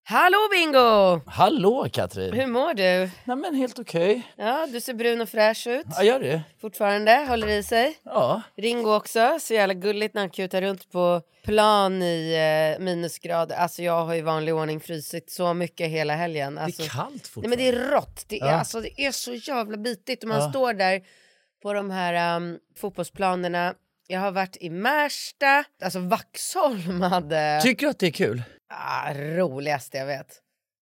Hallå Bingo! Hallå Katrin! Hur mår du? Nej men helt okej. Ja, du ser brun och fräsch ut. Ja, gör det. Fortfarande, håller i sig. Ja. Ringo också, så jävla gulligt när han kutar runt på plan i minusgrader. Alltså jag har i vanlig ordning frysit så mycket hela helgen. Alltså, det är kallt fortfarande. Nej men det är rått. Det är, alltså, det är så jävla bitigt. Och man står där på de här fotbollsplanerna. Jag har varit i Märsta. Alltså Vaxholm hade... Tycker du att det är kul? Roligaste jag vet.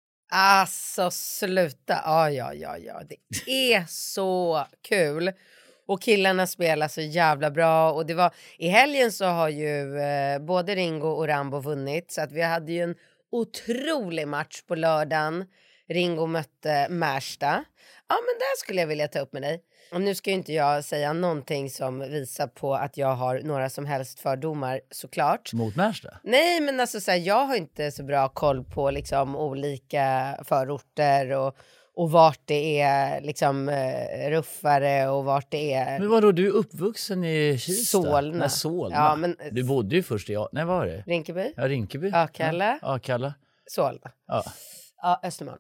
Alltså sluta. Ja. Det är så kul. Och killarna spelar så jävla bra. Och det var i helgen så har ju både Ringo och Rambo vunnit. Så att vi hade ju en otrolig match på lördagen. Ringo mötte Märsta. Ja men där skulle jag vilja ta upp med dig. Och nu ska ju inte jag säga någonting som visar på att jag har några som helst fördomar, såklart. Mot Märsta? Nej, men alltså så här, jag har inte så bra koll på liksom olika förorter och vart det är liksom ruffare och vart det är... Men vadå, du är uppvuxen i Kista? Solna. Nej, Solna. Ja, men... Du bodde ju först i... Nej, vad var det? Rinkeby? Ja, Rinkeby. Akalla. Ja, Akalla. Solna. Ja. Ja, Östermalm.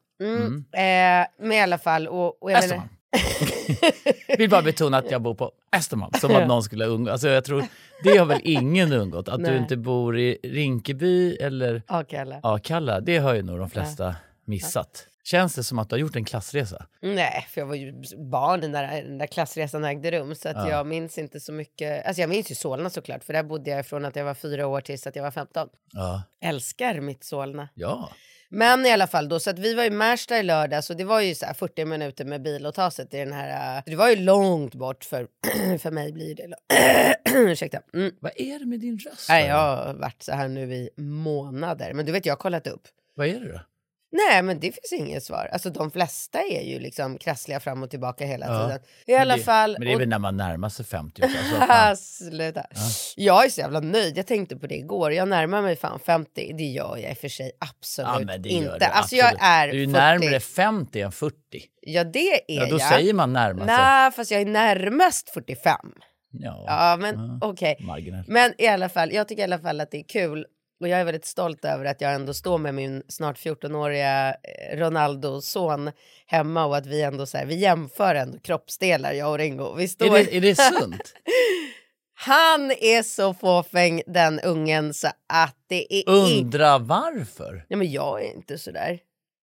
Men i alla fall... Och jag Östermalm. Vill bara betona att jag bor på Östermalm. Som att någon skulle undgå. Alltså jag tror, det har väl ingen undgått. Att du inte bor i Rinkeby eller Akalla. Det har ju nog de flesta missat. Känns det som att du har gjort en klassresa? Nej, för jag var ju barn när den där klassresan ägde rum. Så att jag minns inte så mycket. Alltså jag minns ju Solna såklart. För där bodde jag från att jag var 4 år tills att jag var 15. Ja. Älskar mitt Solna. Ja. Men i alla fall då, så att vi var i Märsta i lördag. Så det var ju så här 40 minuter med bil och ta sig till den här. Det var ju långt bort för mig blir det. Ursäkta. Vad är det med din röst? Nej, jag har varit så här nu i månader. Men du vet, jag har kollat upp. Vad är det då? Nej, men det finns inget svar. Alltså de flesta är ju liksom krassliga fram och tillbaka hela tiden. I alla fall... Men det är väl när man närmar sig 50 också. Sluta. Jag är så jävla nöjd. Jag tänkte på det igår. Jag närmar mig fan 50. Det gör jag i och för sig absolut men det inte. gör det, alltså absolut. jag är 40. Du är närmare 50 än 40. Ja, det är jag. Då säger man närmast. Nej, fast jag är närmast 45. Ja, men okej. Marginellt. Men i alla fall, jag tycker i alla fall att det är kul. Och jag är väldigt stolt över att jag ändå står med min snart 14-åriga Ronaldo-son hemma. Och att vi ändå så här, vi jämför ändå kroppsdelar, jag och Ringo. Vi står... Är det sunt? Han är så fåfäng, den ungen, så att det är... Undra varför? Nej, men jag är inte så där.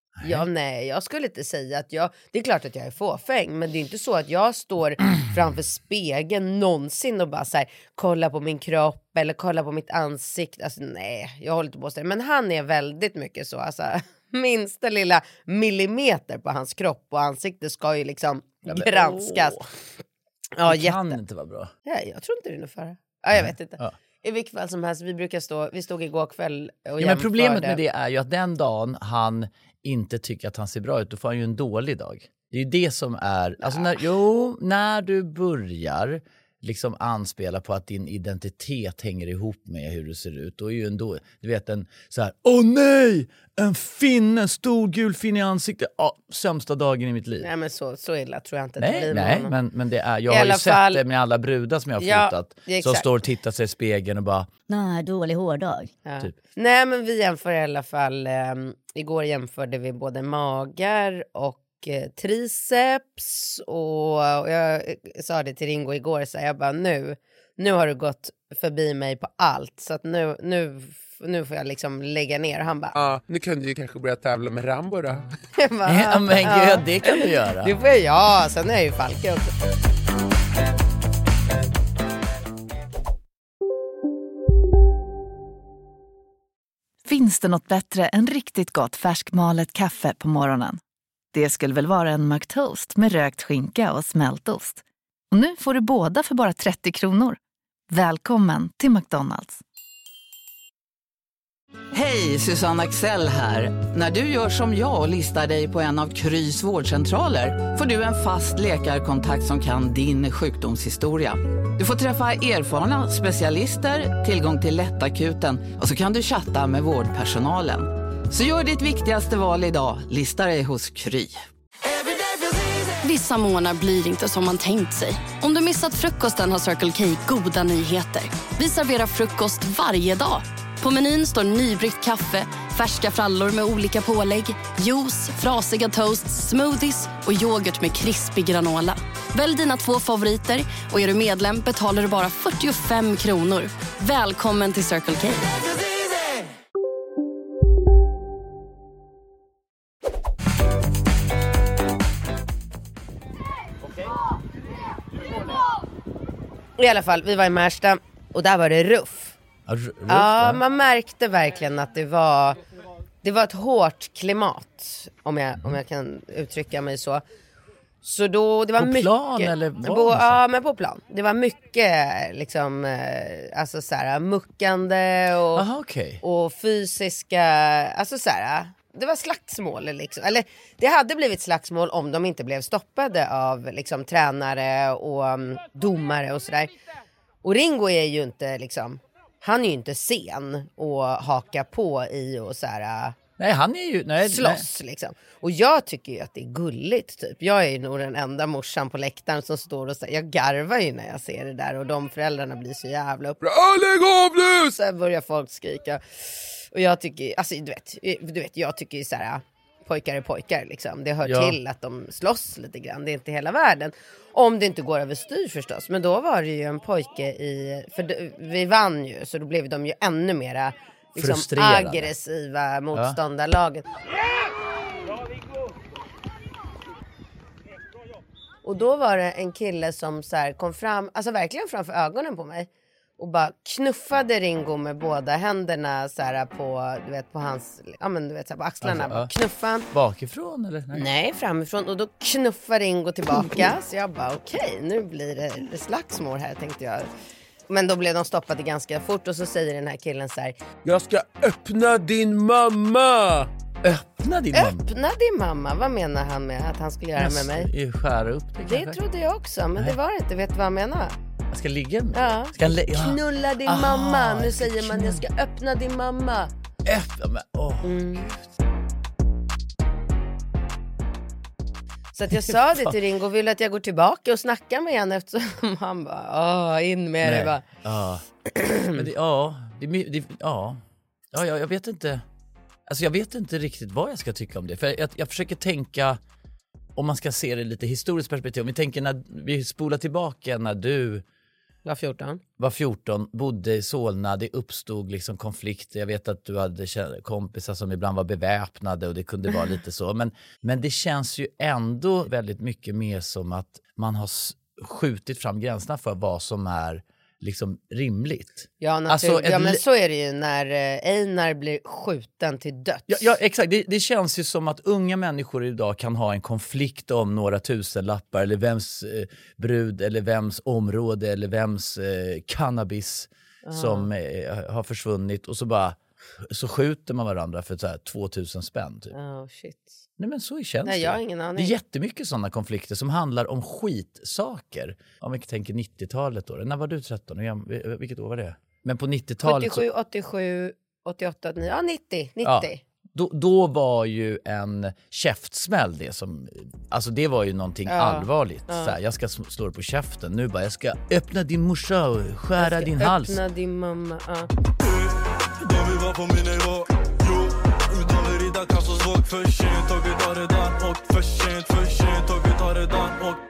Jag skulle inte säga att jag... Det är klart att jag är fåfäng, men det är inte så att jag står framför spegeln någonsin och bara så här, kolla på min kropp eller kolla på mitt ansikte. Alltså nej, jag håller inte på så. Men han är väldigt mycket så. Alltså, minsta lilla millimeter på hans kropp och ansikte ska ju liksom granskas. Ja, det kan inte vara bra. Ja, jag tror inte det är något fara. Ja, jag vet inte. Ja. I vilket fall som helst, vi stod igår kväll och jämförde. Men problemet med det är ju att den dagen han inte tycker att han ser bra ut, då får han ju en dålig dag. Det är ju det som är... Alltså när du börjar liksom anspela på att din identitet hänger ihop med hur du ser ut, då är ju ändå, du vet, en så här, nej! En stor gul fin i ansiktet. Sämsta dagen i mitt liv. Nej, men så illa tror jag inte att det blir. Nej, men det är, jag har ju sett det med alla brudar som jag har fotat. Som står och tittar sig i spegeln och bara, nej, dålig hårdag. Ja. Typ. Nej, men vi jämför i alla fall. Igår jämförde vi både magar och triceps. Och jag sa det till Ringo igår, så jag bara, nu har du gått förbi mig på allt. Så att nu får jag liksom lägga ner. Han bara... Ja, nu kan du ju kanske börja tävla med Rambo då. Ja, men gud, det kan du göra. Det får jag, sen är jag ju Falke också. Finns det något bättre än riktigt gott färskmalet kaffe på morgonen? Det skulle väl vara en McToast med rökt skinka och smältost. Och nu får du båda för bara 30 kronor. Välkommen till McDonald's. Hej, Susanne Axel här. När du gör som jag och listar dig på en av Krys vårdcentraler får du en fast läkarkontakt som kan din sjukdomshistoria. Du får träffa erfarna specialister, tillgång till lättakuten och så kan du chatta med vårdpersonalen. Så gör ditt viktigaste val idag, lista dig hos Kry. Vissa månader blir inte som man tänkt sig. Om du missat frukosten har Circle K goda nyheter. Vi serverar frukost varje dag. På menyn står nybryggt kaffe, Färska frallor med olika pålägg, juice, frasiga toasts, smoothies och yoghurt med krispig granola. Välj dina 2 favoriter och är du medlem betalar du bara 45 kronor. Välkommen till Circle K. I alla fall, vi var i Märsta och där var det ruff. Ja, man märkte verkligen att det var ett hårt klimat, om jag kan uttrycka mig så. Så då, det var på mycket... plan eller var ja, men på plan. Det var mycket liksom, alltså så här, muckande och, aha, okay. och fysiska, alltså så här, det var slagsmål liksom. Eller det hade blivit slagsmål om de inte blev stoppade av liksom tränare och domare och sådär. Och Ringo är ju inte liksom, han är ju inte sen och haka på i och så här. Nej, han är ju slåss liksom. Och jag tycker ju att det är gulligt typ. Jag är ju nog den enda morsan på läktaren som står och säger, jag garvar ju när jag ser det där och de föräldrarna blir så jävla upprörda. Lägg av nu! Så börjar folk skrika. Och jag tycker, alltså du vet jag tycker ju så här, pojkar är pojkar liksom. Det hör till att de slåss lite grann. Det är inte hela världen. Om det inte går överstyr förstås. Men då var det ju en pojke för vi vann ju, så då blev de ju ännu mera liksom aggressiva motståndarlaget. Och då var det en kille som så här kom fram, alltså verkligen framför ögonen på mig och bara knuffade Ringo med båda händerna så här på, du vet, på hans, ja men du vet så här på axlarna, alltså, knuffade bakifrån eller? Nej, framifrån, och då knuffade Ringo tillbaka. Så jag bara okej, nu blir det slagsmål här, tänkte jag. Men då blev de stoppade ganska fort och så säger den här killen så här: jag ska öppna din mamma! Öppna din mamma? Öppna din mamma? Vad menar han med att han skulle göra med mig? Skära upp det kanske? Det trodde jag också, men det var det inte. Vet du vad han menar? Jag ska ligga med? Ja. Ska knulla din mamma. Nu säger man jag ska öppna din mamma. Öppna, men Så att jag sa det till Ringo, vill att jag går tillbaka och snackar med henne, eftersom han bara, in med det va. Men jag vet inte. Alltså jag vet inte riktigt vad jag ska tycka om det. För jag försöker tänka, om man ska se det lite historiskt perspektiv. Om vi tänker när vi spolar tillbaka när du var 14, bodde i Solna, det uppstod liksom konflikter. Jag vet att du hade kompisar som ibland var beväpnade och det kunde vara lite så. Men det känns ju ändå väldigt mycket mer som att man har skjutit fram gränserna för vad som är liksom rimligt. Ja, men så är det ju när Einar blir skjuten till döds. Ja, exakt. Det känns ju som att unga människor idag kan ha en konflikt om några tusenlappar eller vems brud eller vems område eller vems cannabis som har försvunnit, och så skjuter man varandra för så här 2000 spänn typ. Shit. Nej, men så känns det. Jag har ingen aning. Det är jättemycket sådana konflikter som handlar om skitsaker. Om vi tänker 90-talet då. När var du 13? Vilket år var det? Men på 90-talet... 77, 87, 88, 89. Ja, 90. Ja, då var ju en käftsmäll det som... Alltså det var ju någonting allvarligt. Så här, jag ska slå dig på käften. Nu bara, jag ska öppna din morsa och skära din hals. Öppna din mamma, De vill vara på min nivå. Utan att rida kan så svårt. För sent och vi tar redan. Och för sent och vi tar redan. Och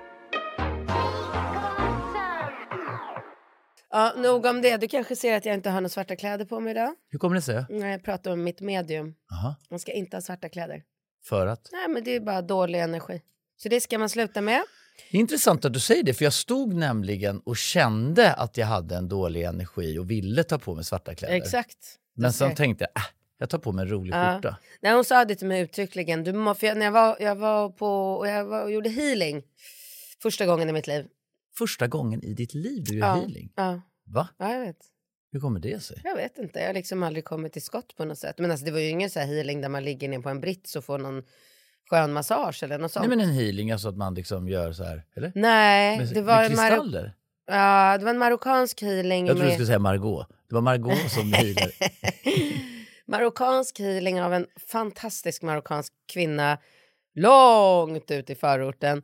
ja, nog om det. Du kanske ser att jag inte har några svarta kläder på mig idag. Hur kommer det sig? Nej, jag pratar om mitt medium. Aha. Man ska inte ha svarta kläder. För att? Nej, men det är bara dålig energi. Så det ska man sluta med. Det är intressant att du säger det, för jag stod nämligen och kände att jag hade en dålig energi och ville ta på mig svarta kläder. Exakt. Men sen tänkte jag tar på mig en rolig skjorta. Nej, hon sa det till mig uttryckligen. När jag var och gjorde healing första gången i mitt liv. Första gången i ditt liv du gör healing? Ja. Va? Ja, jag vet. Hur kommer det sig? Jag vet inte. Jag har liksom aldrig kommit till skott på något sätt. Men alltså, det var ju ingen så här healing där man ligger ner på en brits och får någon skön massage eller något sånt. Nej, men en healing, alltså att man liksom gör så här, eller? Nej, det var med kristaller? Ja, det var en marockansk healing. Jag tror du skulle säga Margot. Det var Margot som healade. Marockansk healing av en fantastisk marockansk kvinna långt ut i förorten.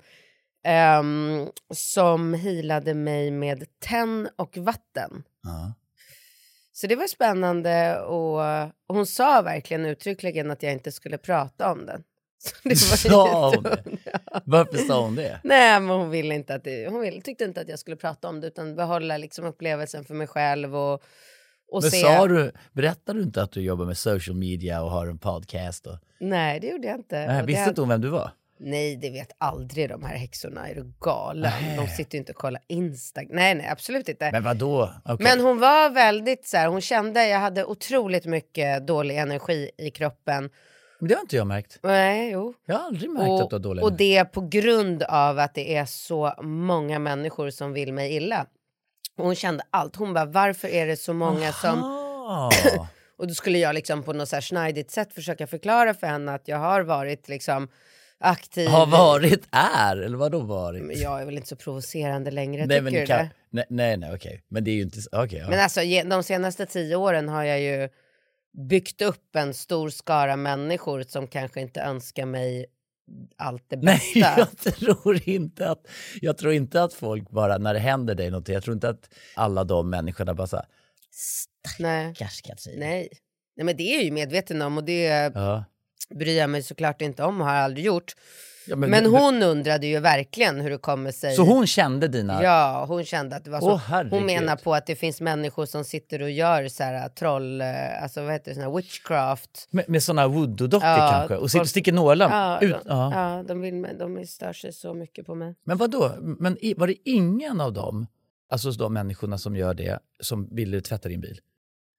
Som healade mig med tenn och vatten. Så det var spännande och hon sa verkligen uttryckligen att jag inte skulle prata om den. Så det var Sa hon det? Varför sa hon det? Nej, men hon ville inte att tyckte inte att jag skulle prata om det utan behålla liksom upplevelsen för mig själv och men se. Berättade du inte att du jobbar med social media och har en podcast? Nej, det gjorde jag inte. Nej, visste inte hon vem du var? Nej, det vet aldrig de här häxorna. Är du galen? De sitter ju inte och kollar Instagram. Nej, absolut inte. Men vadå? Okay. Men hon var väldigt så här, hon kände jag hade otroligt mycket dålig energi i kroppen. Men det har inte jag märkt. Nej, jo. Jag har aldrig märkt att du har dålig energi. Och det på grund av att det är så många människor som vill mig illa. Och hon kände allt. Hon bara, varför är det så många som... Och då skulle jag liksom på något så här snajdigt sätt försöka förklara för henne att jag har varit liksom aktiv. Har varit eller vad då varit? Men jag är väl inte så provocerande längre, nej, tycker du det? Nej, okej. Men det är ju inte... Okay, ja. Men alltså de senaste 10 åren har jag ju byggt upp en stor skara människor som kanske inte önskar mig allt det bästa. Nej, jag tror inte att folk bara, när det händer dig något, jag tror inte att alla de människorna bara så här, stackars Katrin. Nej, men det är jag ju medveten om och det bryr jag mig såklart inte om och har aldrig gjort. Ja, men hon undrade ju verkligen hur det kommer sig. Så hon kände dina... Ja, hon kände att det var så. Hon menar på att det finns människor som sitter och gör så här troll, alltså vad heter det, sån här witchcraft. Med såna voodoo-dockor kanske? Och sticker nålar ut? Ja, de stör sig så mycket på mig. Men vadå? Men var det ingen av dem, alltså de människorna som gör det, som ville tvätta din bil?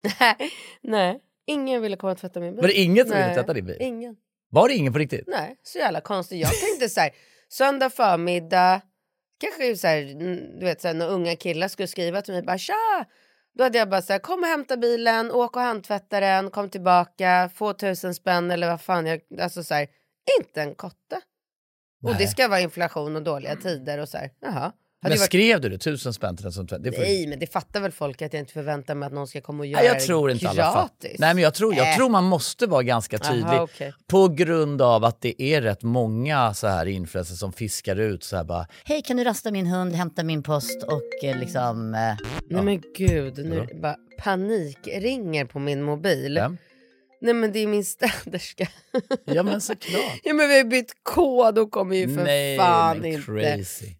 Nej, ingen ville komma och tvätta min bil. Var det ingen som ville tvätta din bil? Ingen. Var det ingen på riktigt? Nej, så jävla konstigt. Jag tänkte så här, söndag förmiddag, kanske så här, du vet så här, när unga killar skulle skriva till mig, bara tja! Då hade jag bara så här, kom och hämta bilen, åk och handtvätta den, kom tillbaka, få 1000 spänn eller vad fan, alltså så här, inte en kotte. Och det ska vara inflation och dåliga tider och så här, jaha. Men skrev du det 1000 spänn till den som tvätt? Nej, men det fattar väl folk att jag inte förväntar mig att någon ska komma och göra jag tror inte gratis. Alla fattar. Nej, men jag tror man måste vara ganska tydlig. Aha, okay. På grund av att det är rätt många så här influencers som fiskar ut så här bara, hej, kan du rasta min hund, hämta min post och liksom... Nej men gud, nu bara panikringer på min mobil. Ja. Nej men det är min städerska. Ja men såklart. Ja men vi har bytt kod och kommer ju för fan inte crazy.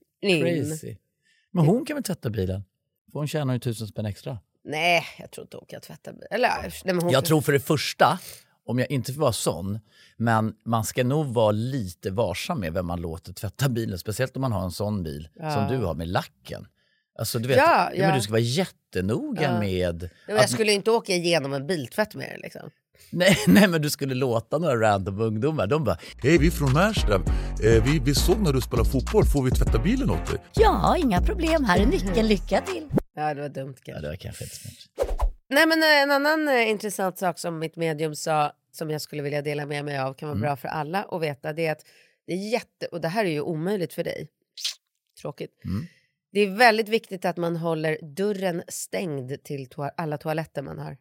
Men hon kan väl tvätta bilen? För hon tjänar ju 1000 spänn extra. Nej, jag tror inte hon kan tvätta bilen. Eller, nej, men jag tror för det första, om jag inte får vara sån, men man ska nog vara lite varsam med vem man låter tvätta bilen. Speciellt om man har en sån bil som du har med lacken. Alltså du vet, men du ska vara jättenoga med... Jag skulle inte åka igenom en biltvätt med det liksom. Nej, men du skulle låta några random ungdomar. De bara, hej, vi är från Märsta. Vi såg när du spelar fotboll. Får vi tvätta bilen åt dig? Ja, inga problem. Här är nyckeln. Lycka till. Ja, det var dumt kanske. Ja, det var kanske inte smart. Nej, men en annan intressant sak som mitt medium sa, som jag skulle vilja dela med mig av, kan vara bra för alla att veta, det är att det är och det här är ju omöjligt för dig. Tråkigt. Det är väldigt viktigt att man håller dörren stängd till alla toaletter man har.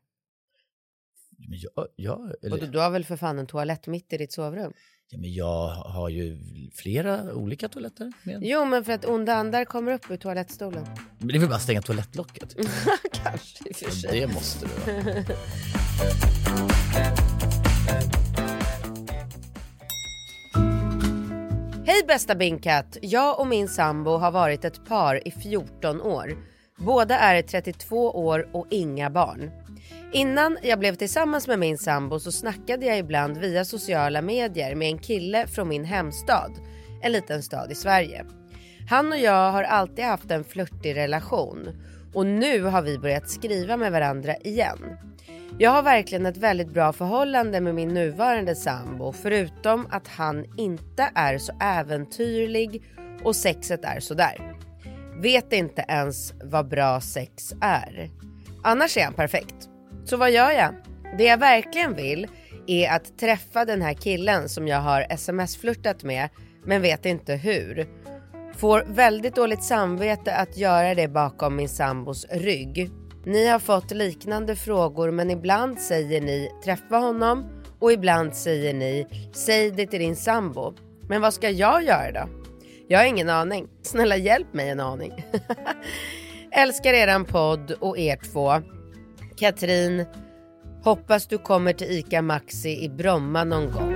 Men eller... Och du har väl för fan en toalett mitt i ditt sovrum? Ja, men jag har ju flera olika toaletter med. Jo, men för att onda andar kommer upp ur toalettstolen. Men det vill bara stänga toalettlocket. Kanske i och för sig. Det måste du vara. Hej bästa Binkat, jag och min sambo har varit ett par i 14 år. Båda är 32 år och inga barn. Innan jag blev tillsammans med min sambo så snackade jag ibland via sociala medier med en kille från min hemstad, en liten stad i Sverige. Han och jag har alltid haft en flirtig relation och nu har vi börjat skriva med varandra igen. Jag har verkligen ett väldigt bra förhållande med min nuvarande sambo, förutom att han inte är så äventyrlig och sexet är så där. Vet inte ens vad bra sex är. Annars är han perfekt. Så vad gör jag? Det jag verkligen vill är att träffa den här killen som jag har sms-flirtat med, men vet inte hur. Får väldigt dåligt samvete att göra det bakom min sambos rygg. Ni har fått liknande frågor, men ibland säger ni träffa honom och ibland säger ni säg det till din sambo. Men vad ska jag göra då? Jag har ingen aning. Snälla hjälp mig en aning. Älskar eran podd och er två. Katrin, hoppas du kommer till Ica Maxi i Bromma någon gång.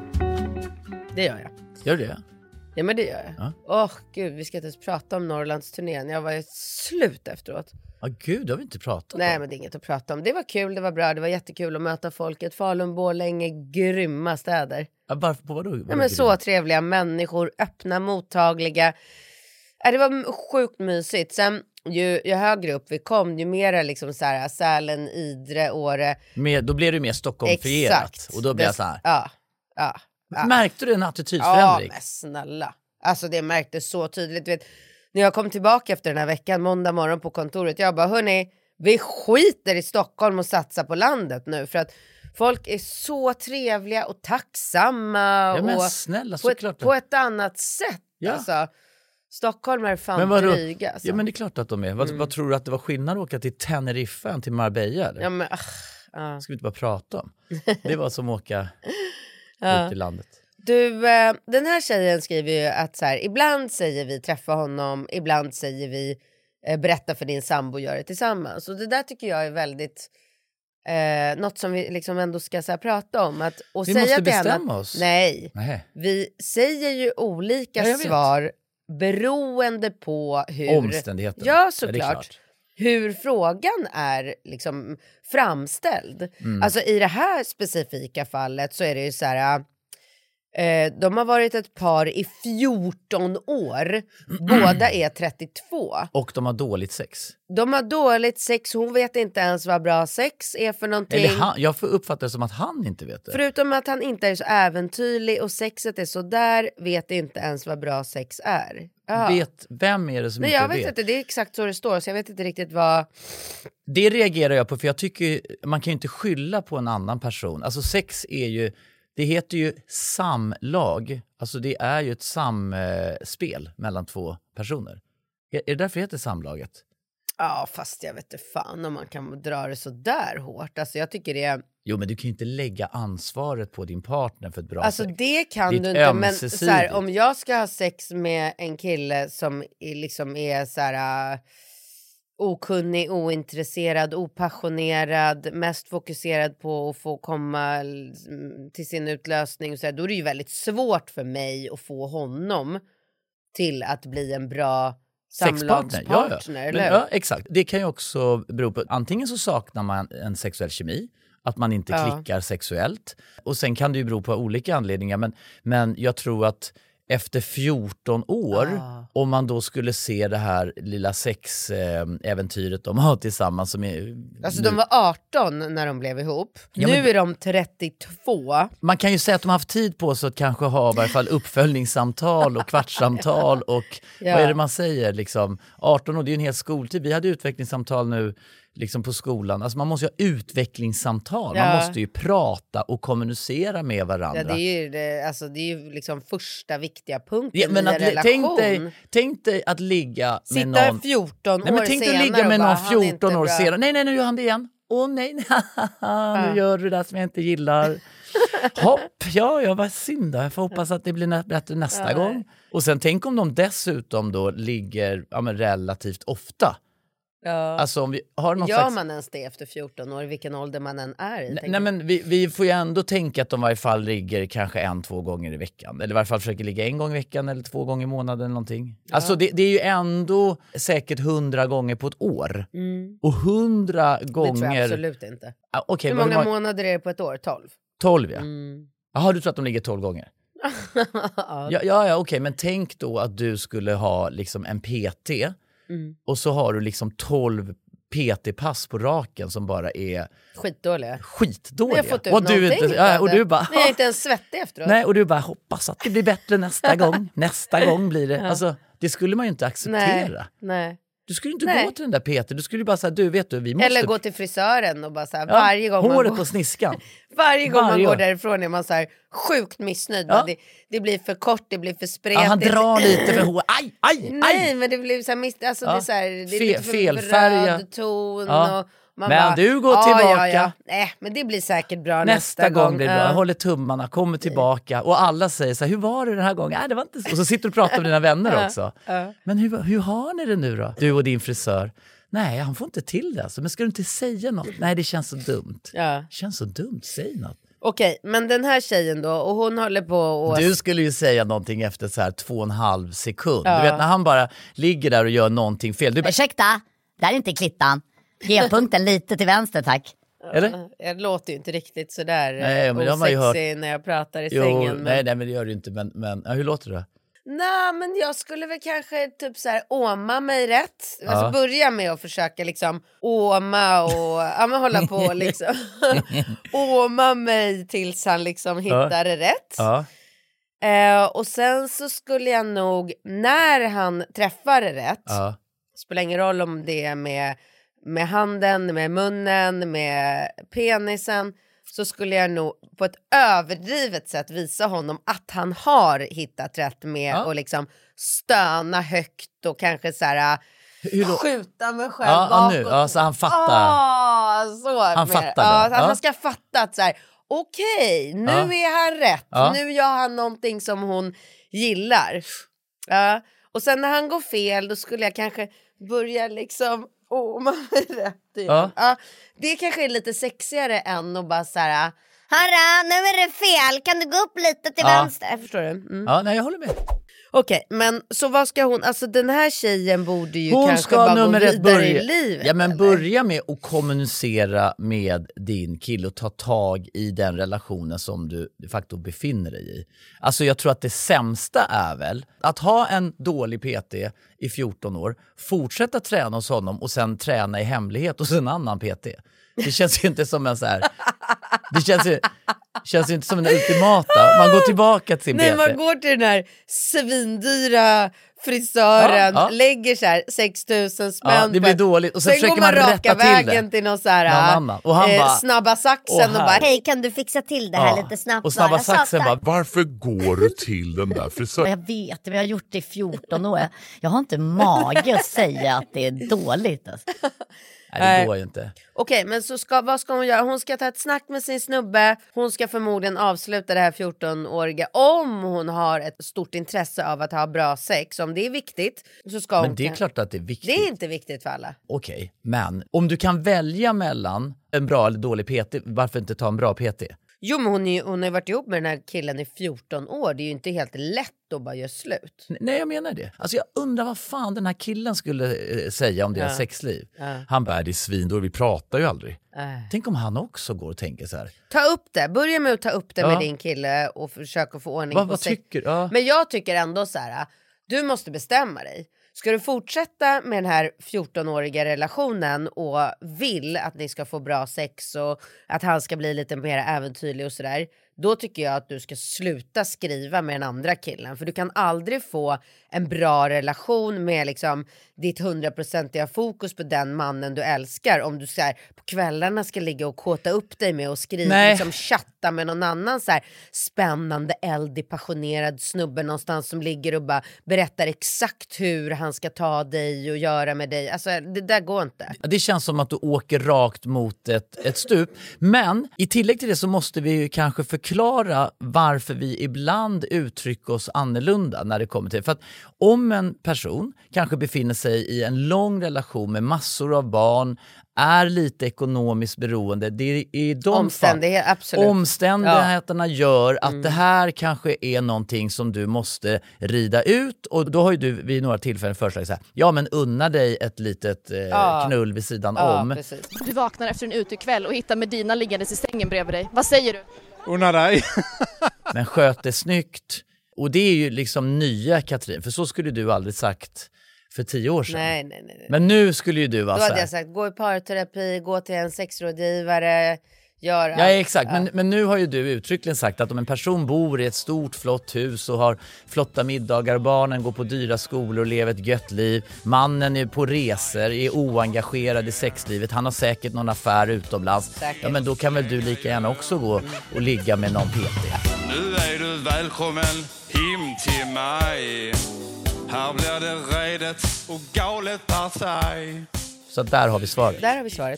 Det gör jag. Gör det? Ja, men det gör jag. Gud, vi ska inte ens prata om Norrlandsturnén. Jag var ju slut efteråt. Gud, det har vi inte pratat om. Nej, men det är inget att prata om. Det var kul, det var bra, det var jättekul att möta folket. Falun, Borlänge, grymma städer. Varför, på vadå? Ja, men så trevliga människor, öppna, mottagliga. Det var sjukt mysigt. Sen ju högre upp vi kom, ju mera liksom så här Sälen, Idre, Åre. Då blev det mer Stockholmfierat. Exakt. Och då blev jag så här. Ja. Märkte du en attitydförändring? Ja, men snälla. Alltså det märktes så tydligt. Vet, när jag kom tillbaka efter den här veckan, måndag morgon på kontoret. Jag bara, hörni, vi skiter i Stockholm och satsar på landet nu. För att folk är så trevliga och tacksamma. Ja, men och snälla, på ett annat sätt. Ja. Alltså, Stockholm är fan dryga. Alltså. Ja, men det är klart att de är. Vad tror du att det var skillnad att åka till Teneriffa än till Marbella? Eller? Ja, men ska vi inte bara prata om? Det var som att åka ut i landet. Du, den här tjejen skriver ju att så här, ibland säger vi träffa honom, ibland säger vi berätta för din sambo, gör det tillsammans. Och det där tycker jag är väldigt något som vi liksom ändå ska så här, prata om. Och vi säga måste till bestämma henne, oss. Nej, vi säger ju olika svar beroende på hur omständigheten. Ja, såklart. Hur frågan är liksom framställd. Alltså i det här specifika fallet så är det ju så här. De har varit ett par i 14 år. Båda är 32. Och de har dåligt sex. De har dåligt sex. Hon vet inte ens vad bra sex är för någonting. Eller jag får uppfatta det som att han inte vet det. Förutom att han inte är så äventyrlig och sexet är så där, vet inte ens vad bra sex är. Vem är det som inte vet? Jag vet inte, det är exakt så det står. Så jag vet inte riktigt vad... Det reagerar jag på, för jag tycker man kan ju inte skylla på en annan person. Alltså sex är ju... Det heter ju samlag. Alltså det är ju ett samspel mellan två personer. Är det därför det heter samlaget? Ja, fast jag vet inte fan om man kan dra det så där hårt. Alltså jag tycker det är... Jo, men du kan ju inte lägga ansvaret på din partner för ett bra alltså, sex. Alltså det kan du inte, men så här, om jag ska ha sex med en kille som liksom är så här... okunnig, ointresserad, opassionerad, mest fokuserad på att få komma till sin utlösning och så här, då är det ju väldigt svårt för mig att få honom till att bli en bra samlagspartner. Ja, exakt. Det kan ju också bero på, antingen så saknar man en sexuell kemi, att man inte klickar sexuellt, och sen kan det ju bero på olika anledningar, men jag tror att efter 14 år, om man då skulle se det här lilla sexäventyret de har tillsammans som är... Alltså de var 18 när de blev ihop. Ja, nu är de 32. Man kan ju säga att de har haft tid på sig att kanske ha i varje fall uppföljningssamtal och kvartssamtal och vad är det man säger liksom, 18 år, det är ju en hel skoltid. Vi hade utvecklingssamtal nu liksom på skolan. Alltså man måste ju ha utvecklingssamtal. Man måste ju prata och kommunicera med varandra. Ja, det är ju liksom första viktiga punkten i men en relation. Tänk dig att ligga med någon... Sitta 14 år senare. Tänk dig att ligga med någon 14 år senare. Nej, nu gör han det igen. Nej, nu gör du det som jag inte gillar. Hopp, jag var synd då. Jag får hoppas att det blir bättre nästa gång. Och sen tänk om de dessutom då ligger relativt ofta. Ja. Alltså om vi har någon Gör man ens det efter 14 år, vilken ålder man än är i? Nej, men vi får ju ändå tänka att de i varje fall ligger kanske 1-2 gånger i veckan. Eller i varje fall försöker ligga 1 gång i veckan eller 2 gånger i månaden eller någonting. Ja. Alltså det är ju ändå säkert 100 gånger på ett år. Och 100 gånger... Det tror jag absolut inte. Okay, hur många månader är det på ett år? 12? 12, ja. Jaha, du tror att de ligger 12 gånger? ja, okej. Men tänk då att du skulle ha liksom en PT... Och så har du liksom 12 PT-pass på raken som bara är skitdåliga. Och du bara, jag är inte ens svettig efteråt. Nej, och du bara hoppas att det blir bättre nästa gång. Nästa gång blir det. Alltså, det skulle man ju inte acceptera. Nej. Du skulle inte gå till den där PT. Du skulle bara säga, vi måste... Eller gå till frisören och bara så här, varje gång håret man går... på sniskan. Varje gång man går därifrån är man så här sjukt missnöjd. Ja. Det blir för kort, det blir för spretigt. Ja, han drar lite för håret. Aj! Nej, men det blir så här alltså det är så här, det är lite för felfärg. röd ton och man men bara, du går tillbaka. Ja. Nej, men det blir säkert bra nästa gång. Blir det bra. Jag håller tummarna, kommer tillbaka. Och alla säger så här, hur var det den här gången? Det var inte så. Och så sitter du och pratar med dina vänner också. Men hur har ni det nu då? Du och din frisör. Nej, han får inte till det alltså. Men ska du inte säga något? Nej, det känns så dumt. Ja. Det känns så dumt, säg något. Okej, men den här tjejen då, och hon håller på och... Du skulle ju säga någonting efter så här 2,5 sekund. Ja. Du vet när han bara ligger där och gör någonting fel. Du bara, Ursäkta, där är inte klittan. G-punkten lite till vänster, tack. eller? Jag låter ju inte riktigt sådär Nej, men det har man ju osexig när jag pratar i Jo, sängen. nej, men det gör du inte. Men hur låter det? Nej, men jag skulle väl kanske typ så här åma mig rätt. Alltså börja med att försöka liksom åma och hålla på liksom. Åma mig tills han liksom hittar det rätt. Ja. Och sen så skulle jag nog, när han träffar det rätt, spelar ingen roll om det är med handen, med munnen, med penisen, så skulle jag nog på ett överdrivet sätt visa honom att han har hittat rätt med och liksom stöna högt och kanske så här skjuta mig själv bakåt. Nu. Ja, så han fattar. Så han fattar han ska fatta att så här, okej, nu är han rätt. Nu gör han någonting som hon gillar. Och sen när han går fel, då skulle jag kanske börja liksom man är rätt. Det kanske är lite sexigare än att bara så här: Harra, nu är det fel. Kan du gå upp lite till vänster? Förstår du? Ja, nej, jag håller med. Okej, men så vad ska hon, alltså den här tjejen borde ju hon kanske ska bara gå vidare i livet. Ja, men eller? börja med att kommunicera med din kille och ta tag i den relationen som du de facto befinner dig i. Alltså jag tror att det sämsta är väl att ha en dålig PT i 14 år, fortsätta träna hos honom och sen träna i hemlighet hos en annan PT. Det känns ju inte som en så här... Det känns ju inte som en ultimata. Man går tillbaka till sin PT. Nej, man går till den här svindyra frisören, lägger så här 6 000 spänn. Det blir dåligt. Och sen försöker man rätta till det. Sen går man raka vägen till någon så här och han bara, snabba saxen och bara, hej, kan du fixa till det här lite snabbt? Och snabba saxen bara, Varför går du till den där frisören? Jag vet, vi har gjort det i 14 år. Jag har inte mage att säga att det är dåligt. Alltså. Nej, det går ju inte. Okej, men så vad ska hon göra? Hon ska ta ett snack med sin snubbe. Hon ska förmodligen avsluta det här 14-åriga. Om hon har ett stort intresse av att ha bra sex, om det är viktigt, så ska hon... Men det är klart att det är viktigt. Det är inte viktigt för alla. Okej, men om du kan välja mellan en bra eller dålig PT, varför inte ta en bra PT? Jo, men hon har varit ihop med den här killen i 14 år. Det är ju inte helt lätt att bara göra slut. Nej, jag menar det. Alltså jag undrar vad fan den här killen skulle säga om deras sexliv. Han bara, det är svindår, vi pratar ju aldrig. Tänk om han också går och tänker så här. Ta upp det. Börja med att ta upp det med din kille och försöka få ordning på vad sex. tycker? Men jag tycker ändå så här, du måste bestämma dig. Ska du fortsätta med den här 14-åriga relationen och vill att ni ska få bra sex och att han ska bli lite mer äventyrlig och sådär, då tycker jag att du ska sluta skriva med den andra killen. För du kan aldrig få en bra relation med liksom ditt 100% fokus på den mannen du älskar. Om du så här, på kvällarna ska ligga och kåta upp dig med och skriva, liksom chatta med någon annan så här spännande, eldig, passionerad snubbe någonstans som ligger och bara berättar exakt hur han ska ta dig och göra med dig. Alltså det där går inte. Det känns som att du åker rakt mot ett stup. Men i tillägg till det så måste vi ju kanske förklara varför vi ibland uttrycker oss annorlunda när det kommer till. För att om en person kanske befinner sig i en lång relation med massor av barn, är lite ekonomiskt beroende, det är de omständigheterna gör att det här kanske är någonting som du måste rida ut, och då har ju du vid några tillfällen föreslagit så här, ja men unna dig ett litet knull vid sidan om. Precis. Du vaknar efter en utekväll och hittar Medina liggandes i sängen bredvid dig. Vad säger du? Unna dig. Men sköt det snyggt. Och det är ju liksom nya Katrin, för så skulle du aldrig sagt för 10 år sedan. Nej. Men nu skulle ju du vara då så här. Hade jag sagt, gå i parterapi, gå till en sexrådgivare, gör allt. Ja, exakt. Men nu har ju du uttryckligen sagt att om en person bor i ett stort flott hus och har flotta middagar, barnen går på dyra skolor och lever ett gött liv, mannen är på resor, är oengagerad i sexlivet, han har säkert någon affär utomlands. Säkert. Ja, men då kan väl du lika gärna också gå och ligga med någon PT. Nu är du välkommen hem till mig. Här blir det redet och galet partaj. Så där har vi svaret. Där har vi svaret.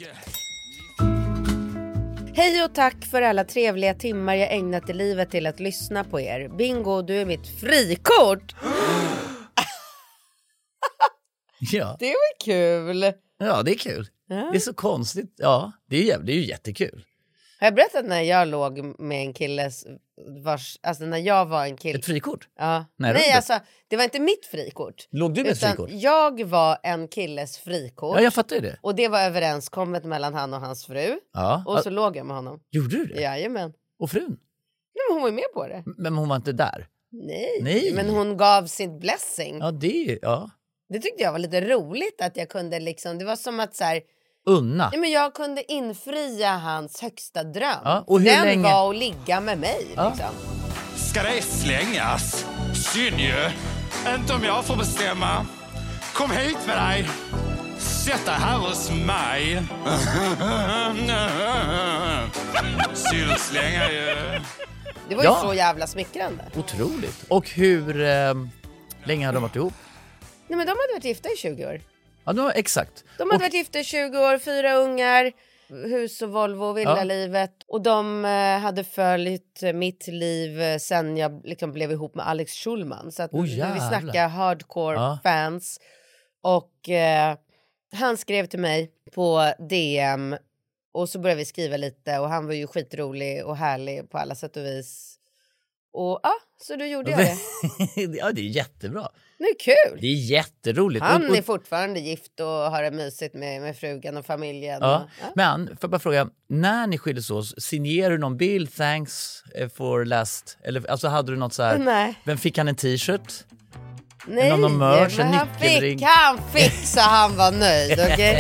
Hej och tack för alla trevliga timmar jag ägnat i livet till att lyssna på er. Bingo, du är mitt frikort. Ja. Det var kul. Ja, det är kul. Ja. Det är så konstigt. Ja, det är ju jättekul. Har jag berättat när jag låg med en kille alltså när jag var en kille. Ett frikort? Ja. Nej, alltså det var inte mitt frikort. Låg du med ett frikort? Jag var en killes frikort. Ja, jag fattar ju det. Och det var överenskommet mellan han och hans fru. Ja. Och så låg jag med honom. Gjorde du det? Jajamän. Och frun? Nej, men hon var ju med på det. Men hon var inte där? Nej. Men hon gav sin blessing. Ja, Det tyckte jag var lite roligt att jag kunde liksom, det var som att så här, unna. men jag kunde infria hans högsta dröm. Ja, och hur den länge? var att ligga med mig liksom. Ska det slängas? Synd ju. Inte om jag får bestämma. Kom hit med dig. Sätt dig här hos mig. Synd att slänga ju. Det var ju så jävla smickrande. Otroligt. Och hur länge har de varit ihop? Nej, men de hade varit gifta i 20 år. Ja, exakt. De hade varit gifta i 20 år, 4 ungar, hus och Volvo, villalivet. Och de hade följt mitt liv sen jag liksom blev ihop med Alex Schulman. Så att vi snackar hardcore fans. Och han skrev till mig på DM. Och så började vi skriva lite. Och han var ju skitrolig och härlig på alla sätt och vis. Och så då gjorde jag det. Ja, det är jättebra. Det är kul. Det är jätteroligt. Han är fortfarande gift och har det mysigt med frugan och familjen. Ja. Men, får jag bara fråga, när ni skildes åt, signerade du någon bild, thanks for last, eller alltså hade du något så här? Nej. Vem fick han en t-shirt? Nej, någon merch, en men nyckelring? han fick så han var nöjd, okej?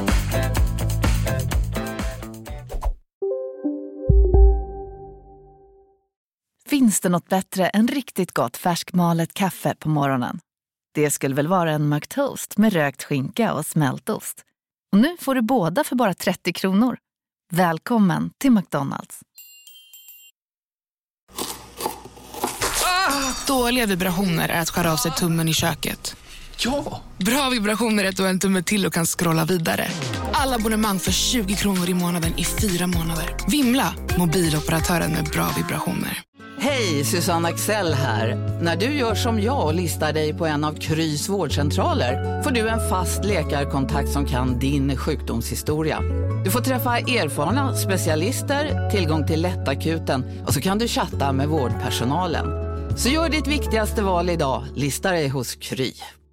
Finns det något bättre än riktigt gott färskmalet kaffe på morgonen? Det skulle väl vara en McToast med rökt skinka och smältost. Och nu får du båda för bara 30 kronor. Välkommen till McDonald's. Dåliga vibrationer är att skära av sig tummen i köket. Ja! Bra vibrationer är att du har en tumme till och kan scrolla vidare. Alla abonnemang för 20 kronor i månaden i 4 månader. Vimla! Mobiloperatören med bra vibrationer. Hej, Susanne Axel här. När du gör som jag och listar dig på en av Krys vårdcentraler får du en fast läkarkontakt som kan din sjukdomshistoria. Du får träffa erfarna specialister, tillgång till lättakuten och så kan du chatta med vårdpersonalen. Så gör ditt viktigaste val idag, lista dig hos Kry.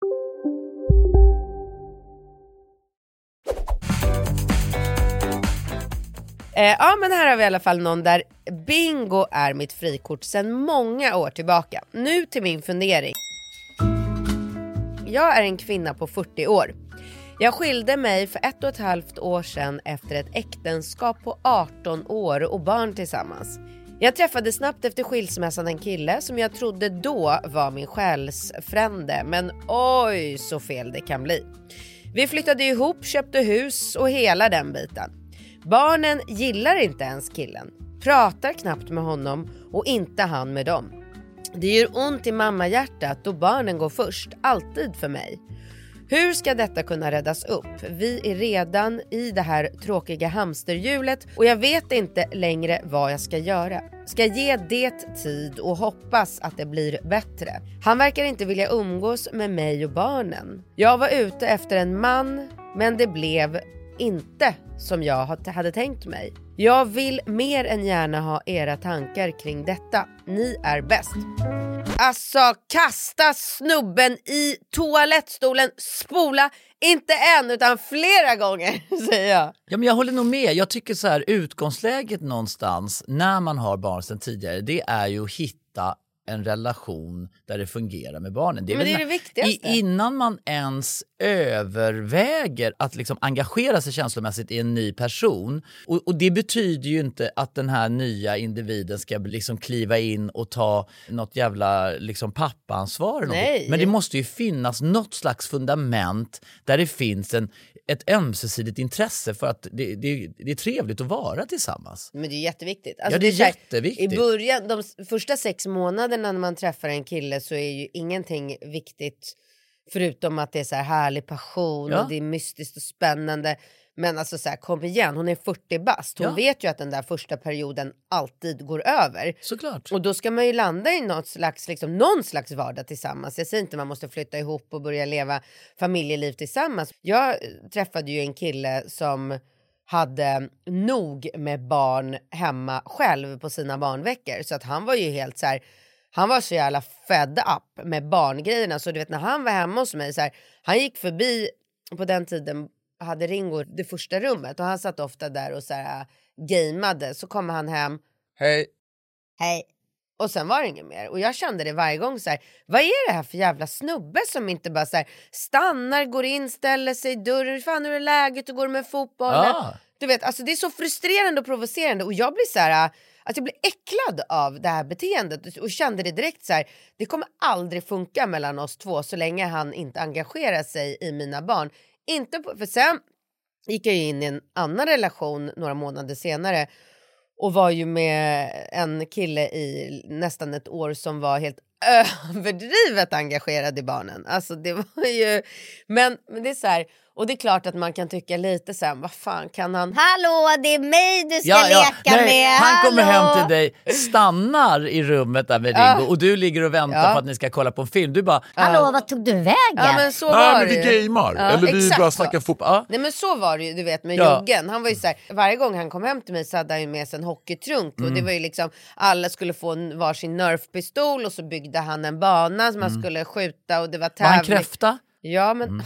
Ja, men här har vi i alla fall någon där bingo är mitt frikort sedan många år tillbaka. Nu till min fundering. Jag är en kvinna på 40 år. Jag skilde mig för 1,5 år sedan efter ett äktenskap på 18 år och barn tillsammans. Jag träffade snabbt efter skilsmässan en kille som jag trodde då var min själsfrände, men oj så fel det kan bli. Vi flyttade ihop, köpte hus och hela den biten. Barnen gillar inte ens killen, pratar knappt med honom och inte han med dem. Det gör ont i mammahjärtat då barnen går först, alltid för mig. Hur ska detta kunna räddas upp? Vi är redan i det här tråkiga hamsterhjulet och jag vet inte längre vad jag ska göra. Ska ge det tid och hoppas att det blir bättre. Han verkar inte vilja umgås med mig och barnen. Jag var ute efter en man, men det blev inte som jag hade tänkt mig. Jag vill mer än gärna ha era tankar kring detta. Ni är bäst. Alltså, kasta snubben i toalettstolen, spola, inte en utan flera gånger, säger jag. Ja, men jag håller nog med. Jag tycker så här, utgångsläget någonstans när man har barn sedan tidigare, det är ju att hitta en relation där det fungerar med barnen. Men det är det viktigaste. Innan man ens överväger att liksom engagera sig känslomässigt i en ny person. Och det betyder ju inte att den här nya individen ska liksom kliva in och ta något jävla liksom pappaansvar. Nej. Men det måste ju finnas något slags fundament där det finns ett ömsesidigt intresse för att det är trevligt att vara tillsammans. Men det är jätteviktigt. Alltså, ja, det är jätteviktigt. I början, de första 6 månaderna när man träffar en kille så är ju ingenting viktigt förutom att det är så här härlig passion och det är mystiskt och spännande. Men alltså så här, kom igen, hon är 40 bast. Hon vet ju att den där första perioden alltid går över. Såklart. Och då ska man ju landa i någon slags vardag tillsammans. Jag säger inte man måste flytta ihop och börja leva familjeliv tillsammans. Jag träffade ju en kille som hade nog med barn hemma själv på sina barnveckor. Så att han var ju helt så här, han var så jävla fed up med barngrejerna. Så du vet när han var hemma hos mig så här, han gick förbi, på den tiden hade Ringo det första rummet. Och han satt ofta där och så här gameade. Så kommer han hem. Hej. Och sen var det inget mer. Och jag kände det varje gång så här, vad är det här för jävla snubbe som inte bara så här stannar, går in, ställer sig i dörren. Fan, hur är läget? Och går med fotbollen. Du vet, alltså det är så frustrerande och provocerande. Och jag blir så här, att jag blir äcklad av det här beteendet. Och kände det direkt så här, det kommer aldrig funka mellan oss två så länge han inte engagerar sig i mina barn. Inte på, för sen gick jag in i en annan relation några månader senare. Och var ju med en kille i nästan ett år som var helt överdrivet engagerad i barnen. Alltså det var ju... Men det är så här... Och det är klart att man kan tycka lite så här, vad fan kan han... Hallå, det är mig du ska leka med. Han kommer hem till dig, stannar i rummet där med Ringo och du ligger och väntar på att ni ska kolla på en film. Du bara, hallå, vad tog du vägen? Ja, men så var det. Vi gamer. Eller vi bara snackar fotboll. Nej, men så var det ju, du vet, med Joggen. Han var ju så här, varje gång han kom hem till mig så hade han ju med sig en hockeytrunk. Och det var ju liksom, alla skulle få varsin nerfpistol och så byggde han en bana som man skulle skjuta och det var tävling. var han kräfta? Ja, men...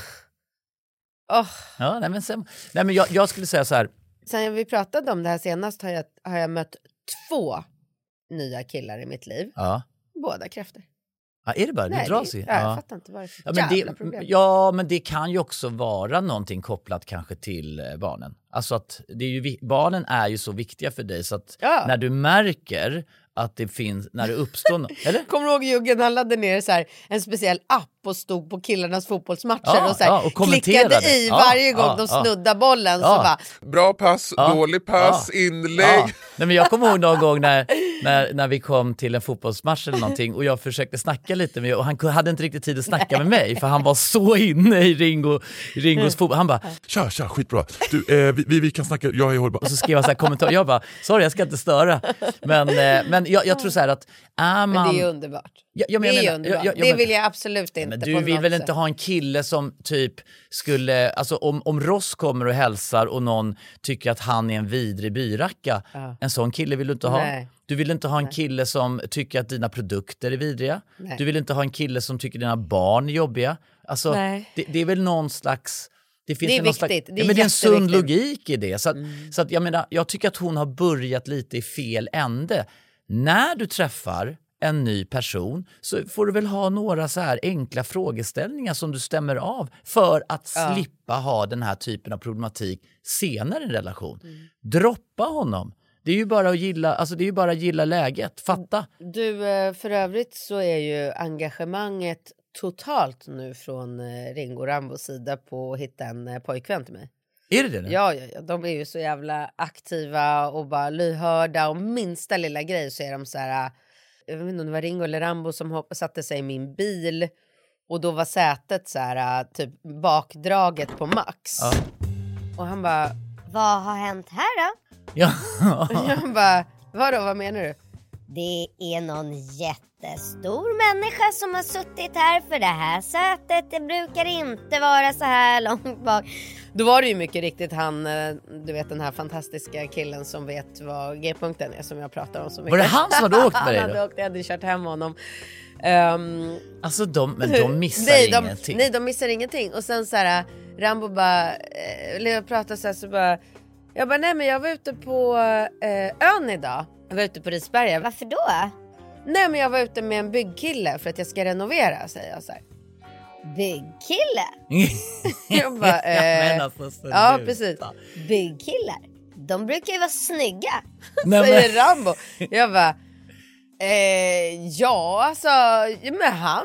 Ja, nej, men jag skulle säga så här. Sen vi pratade om det här senast har jag mött 2 nya killar i mitt liv. Ja. Båda kräftor. Ja, är det bara? Nej, det dras i? Jag fattar inte vad det är för jävla problem. Ja, men det kan ju också vara någonting kopplat kanske till barnen. Alltså att det är ju, barnen är ju så viktiga för dig så att när du märker att det finns, när det uppstår eller? Kommer du ihåg Juggen, han laddade ner så här, en speciell app och stod på killarnas fotbollsmatcher och, så här, och klickade i varje gång de snuddar bollen. Så bara, bra pass, dålig pass, inlägg. Nej, men jag kommer ihåg någon gång när vi kom till en fotbollsmatch eller någonting och jag försökte snacka lite med och han hade inte riktigt tid att snacka med mig för han var så inne i Ringos fotboll. Han bara, tja, skitbra. Du, vi kan snacka, jag är hållbar. Och så skrev jag så här kommentar, jag bara, sorry jag ska inte störa. Men jag tror så här att men det är ju underbart. Det vill jag absolut inte. Men du vill väl inte ha en kille som typ skulle, alltså om Ross kommer och hälsar och någon tycker att han är en vidrig byracka, en sån kille vill du inte ha. Nej. Du vill inte ha en kille som tycker att dina produkter är vidriga. Nej. Du vill inte ha en kille som tycker dina barn är jobbiga. Alltså det är väl någon slags... Det är viktigt. Det är en sund logik i det. Så att jag menar, jag tycker att hon har börjat lite i fel ände. När du träffar en ny person så får du väl ha några så här enkla frågeställningar som du stämmer av för att slippa ha den här typen av problematik senare i en relation. Droppa honom. Det är ju bara att gilla, alltså det är ju bara att gilla läget. Fatta. Du, för övrigt så är ju engagemanget totalt nu från Ringo Rambos sida på att hitta en pojkvän till mig. Är det det? Ja. De är ju så jävla aktiva och bara lyhörda och minsta lilla grej så är de så här, jag vet inte om det var Ringo eller Rambo som satte sig i min bil och då var sätet så här typ bakdraget på max. Ja. Och han bara, vad har hänt här då? Ja. Jag bara, vad menar du? Det är någon jättestor människa som har suttit här för det här sätet. Det brukar inte vara så här långt bak. Då var det ju mycket riktigt han, du vet den här fantastiska killen som vet vad G-punkten är som jag pratar om så mycket. Var det han som hade åkt med dig då? Han hade åkt, jag hade kört hem honom. Alltså de missar ingenting. Nej, de missar ingenting. Och sen så här, Rambo bara, eller jag pratar så bara, jag bara, nej men jag var ute på ön idag. Jag var ute på Risberga. Varför då? Nej men jag var ute med en byggkille för att jag ska renovera, säger jag så här. Byggkille? Jag bara, ja precis. Byggkillar, de brukar ju vara snygga. Säger Rambo. Jag bara, Ja, alltså, men han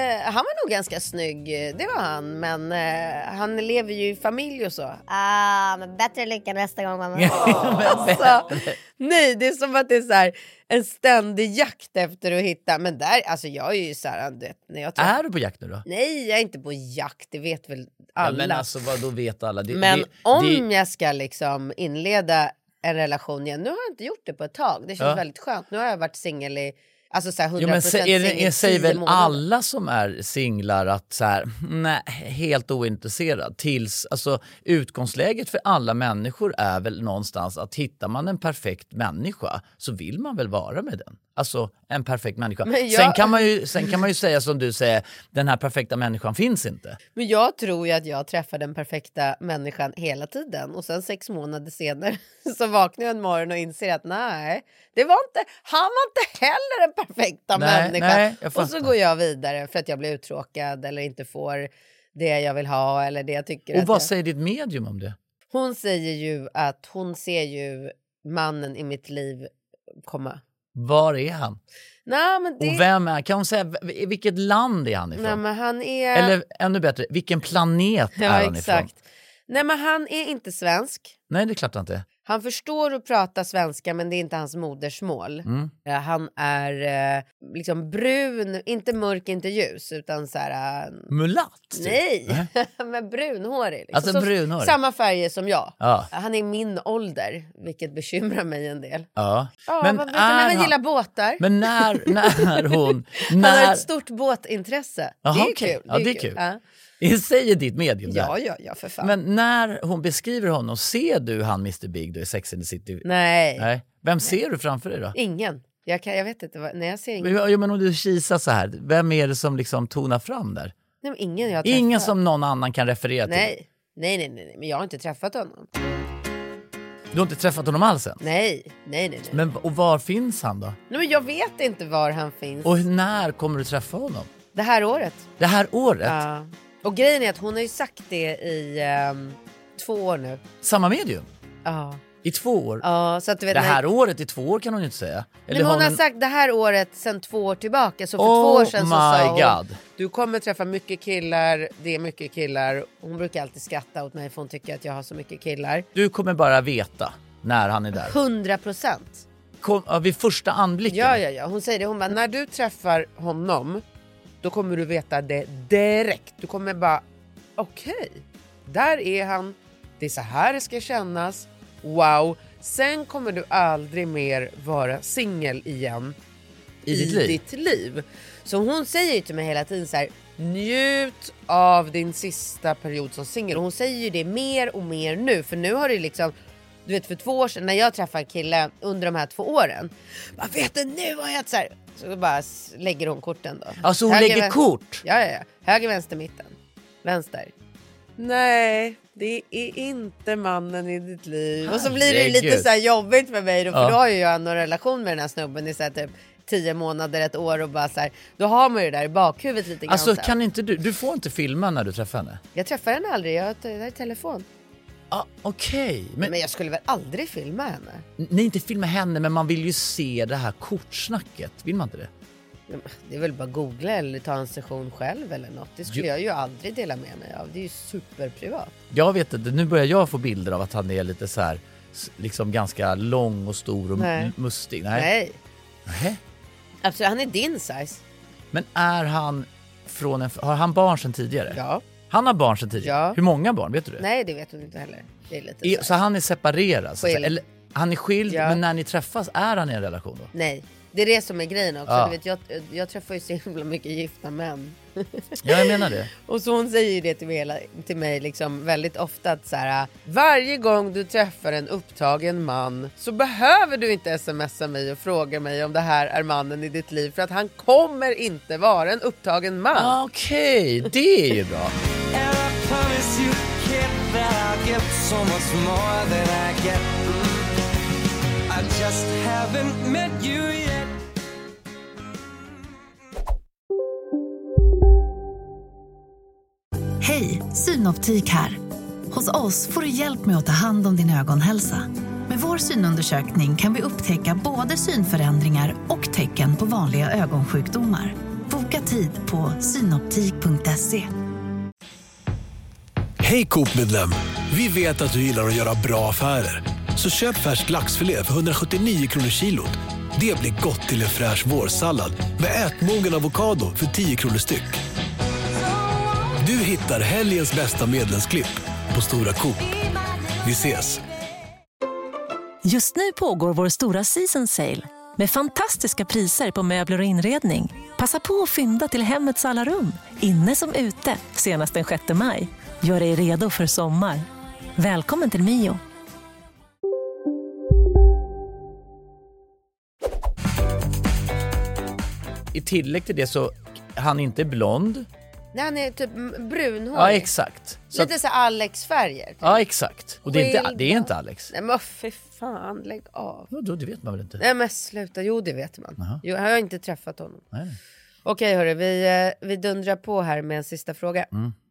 var nog ganska snygg, det var han. Men han lever ju i familj och så. Men bättre lycka nästa gång, mamma. Alltså, nej, det är som att det är så här en ständig jakt efter att hitta. Men där, alltså jag är ju så här, när jag Är du på jakt nu då? Nej, jag är inte på jakt, det vet väl alla. Ja, men alltså vad då vet alla? Om jag ska liksom inleda en relation igen. Nu har jag inte gjort det på ett tag. Det känns väldigt skönt. Nu har jag varit singel i alltså så här 100% singel. Säger väl alla som är singlar att så här, nej, helt ointresserad tills alltså utgångsläget för alla människor är väl någonstans att hittar man en perfekt människa så vill man väl vara med den. Alltså en perfekt människa. Sen kan man ju säga som du säger, den här perfekta människan finns inte. Men jag tror ju att jag träffar den perfekta människan hela tiden. Och sen 6 månader senare så vaknar jag en morgon och inser att nej, han var inte heller den perfekta människan. Och så går jag vidare för att jag blir uttråkad eller inte får det jag vill ha eller det jag tycker. Och vad säger ditt medium om det? Hon säger ju att hon ser ju mannen i mitt liv komma. Var är han? Nej, men det... Och vem är, kan hon säga, vilket land är han ifrån? Nej, men han är... Eller ännu bättre, vilken planet är han exakt. ifrån? Nej, men han är inte svensk. Nej, det är klart han inte. Han förstår att prata svenska, men det är inte hans modersmål. Han är liksom brun, inte mörk, inte ljus, utan så här... Mulatt? Typ. Nej, men brunhårig. Liksom. Alltså brunhårig? Samma färger som jag. Ja. Han är min ålder, vilket bekymrar mig en del. Ja. Men han gillar båtar. Men när hon... Han har ett stort båtintresse. Aha, det är okay. kul. Ja, det är kul. Ja. Säger ditt medium där. Ja, för fan. Men när hon beskriver honom, ser du han Mr. Big då i Sex and the City? Nej. Vem ser du framför dig då? Ingen. Jag vet inte. Nej, jag ser ingen. Men om du kisar så här, vem är det som liksom tonar fram där? Nej, men ingen jag träffat. Ingen som någon annan kan referera till? Nej. Men jag har inte träffat honom. Du har inte träffat honom alls än? Nej. Men och var finns han då? Nej, men jag vet inte var han finns. Och när kommer du träffa honom? Det här året. Det här året? Ja. Och grejen är att hon har ju sagt det i 2 år nu. Samma medium? Ja. I 2 år? Ja, så att du vet, det här året i 2 år kan hon ju inte säga. Eller hon har sagt det här året sedan 2 år tillbaka. Så för 2 år sedan så sa hon, du kommer träffa mycket killar, det är mycket killar. Hon brukar alltid skratta åt mig för hon tycker att jag har så mycket killar. Du kommer bara veta när han är där. 100%. Vid första anblicken? Ja. Hon säger det, hon bara, när du träffar honom, då kommer du veta det direkt. Du kommer bara, okej, där är han. Det är så här det ska kännas. Wow. Sen kommer du aldrig mer vara singel igen i ditt liv. Så hon säger ju till mig hela tiden så här, njut av din sista period som singel. Och hon säger ju det mer och mer nu. För nu har det liksom, du vet, för 2 år sedan när jag träffade killen under de här 2 åren. Vad vet du, nu har jag så här. Så bara lägger hon korten då. Alltså hon lägger kort? Ja. Höger, vänster, mitten. Vänster. Nej, det är inte mannen i ditt liv. Och så blir det lite så här jobbigt för mig då. För då har ju jag någon relation med den här snubben i så här typ 10 månader, 1 år. Och bara så här, då har man ju det där i bakhuvudet lite grann. Alltså kan inte du får inte filma när du träffar henne? Jag träffar henne aldrig, jag har telefon. Okej. Men jag skulle väl aldrig filma henne? Nej, inte filma henne, men man vill ju se det här kortsnacket. Vill man inte det? Det är väl bara googla eller ta en session själv eller något. Det skulle jag ju aldrig dela med mig av. Det är ju superprivat. Jag vet inte, nu börjar jag få bilder av att han är lite så här, liksom ganska lång och stor och mustig. Nej. Absolut, han är din size. Men är han har han barn sedan tidigare? Ja. Han har barn sedan tidigare? Ja. Hur många barn, vet du det? Nej, det vet hon inte heller. Det är lite så han är separerad? Eller, han är skild, men när ni träffas är han i en relation då? Nej. Det är det som är grejen också. Ja. Du vet, jag träffar ju så himla mycket gifta män. Ja, jag menar det. Och så hon säger ju det till mig liksom väldigt ofta att så här, varje gång du träffar en upptagen man så behöver du inte smsa mig och fråga mig om det här är mannen i ditt liv, för att han kommer inte vara en upptagen man. Okej, det är ju bra. I just haven't met you yet. Hej, Synoptik här. Hos oss får du hjälp med att ta hand om din ögonhälsa. Med Med vår synundersökning kan vi upptäcka både synförändringar och tecken på vanliga ögonsjukdomar. Boka tid på synoptik.se. Hej Coop-medlem! Vi vet att du gillar att göra bra affärer. Så köp färsk laxfilé för 179 kronor kilot. Det blir gott till en fräsch vårsallad med ätmogen avokado för 10 kronor styck. Du hittar helgens bästa medlemsklipp på Stora Coop. Vi ses! Just nu pågår vår stora season sale med fantastiska priser på möbler och inredning. Passa på att fynda till hemmets alla rum, inne som ute, senast den 6 maj. Gör dig redo för sommar. Välkommen till Mio. I tillägg till det så han inte är blond. Nej, han är typ brunhårig. Ja, exakt. Så lite så Alex-färger. Typ. Ja, exakt. Och det är inte Alex. Nej, men för fan, lägg av. Då, det vet man väl inte? Nej, men sluta. Jo, det vet man. Jo, jag har inte träffat honom. Nej. Okej, hörru. Vi dundrar på här med en sista fråga.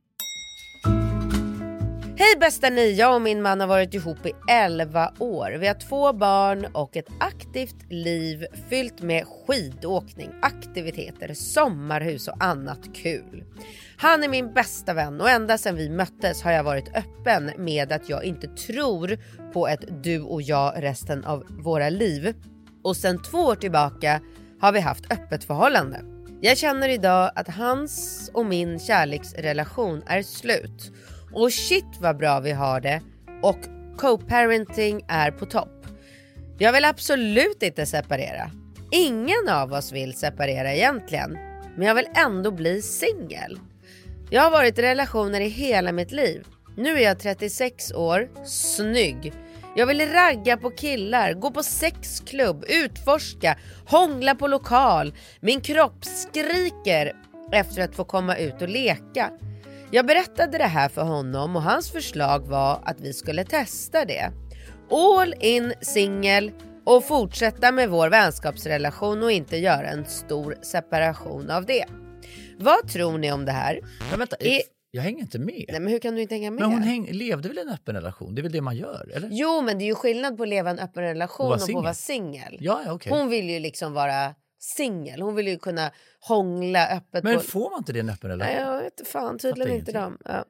Hej bästa ni, jag och min man har varit ihop i 11 år. Vi har 2 barn och ett aktivt liv fyllt med skidåkning, aktiviteter, sommarhus och annat kul. Han är min bästa vän och ända sedan vi möttes har jag varit öppen med att jag inte tror på ett du och jag resten av våra liv. Och sedan 2 år tillbaka har vi haft öppet förhållande. Jag känner idag att hans och min kärleksrelation är slut. Och shit vad bra vi har det. Och co-parenting är på topp. Jag vill absolut inte separera. Ingen av oss vill separera egentligen. Men jag vill ändå bli singel. Jag har varit i relationer i hela mitt liv. Nu är jag 36 år, snygg. Jag vill ragga på killar, gå på sexklubb, utforska, hångla på lokal. Min kropp skriker efter att få komma ut och leka. Jag berättade det här för honom och hans förslag var att vi skulle testa det. All in singel och fortsätta med vår vänskapsrelation och inte göra en stor separation av det. Vad tror ni om det här? Men vänta, jag hänger inte med. Nej, men hur kan du inte hänga med? Men hon levde väl en öppen relation? Det är väl det man gör, eller? Jo, men det är ju skillnad på att leva en öppen relation och på att vara singel. Ja, okej. Hon vill ju liksom vara singel. Hon vill ju kunna hångla öppet. Men får man inte det en öppen relation? Nej, jag vet fan, tydligen inte dem. Ja.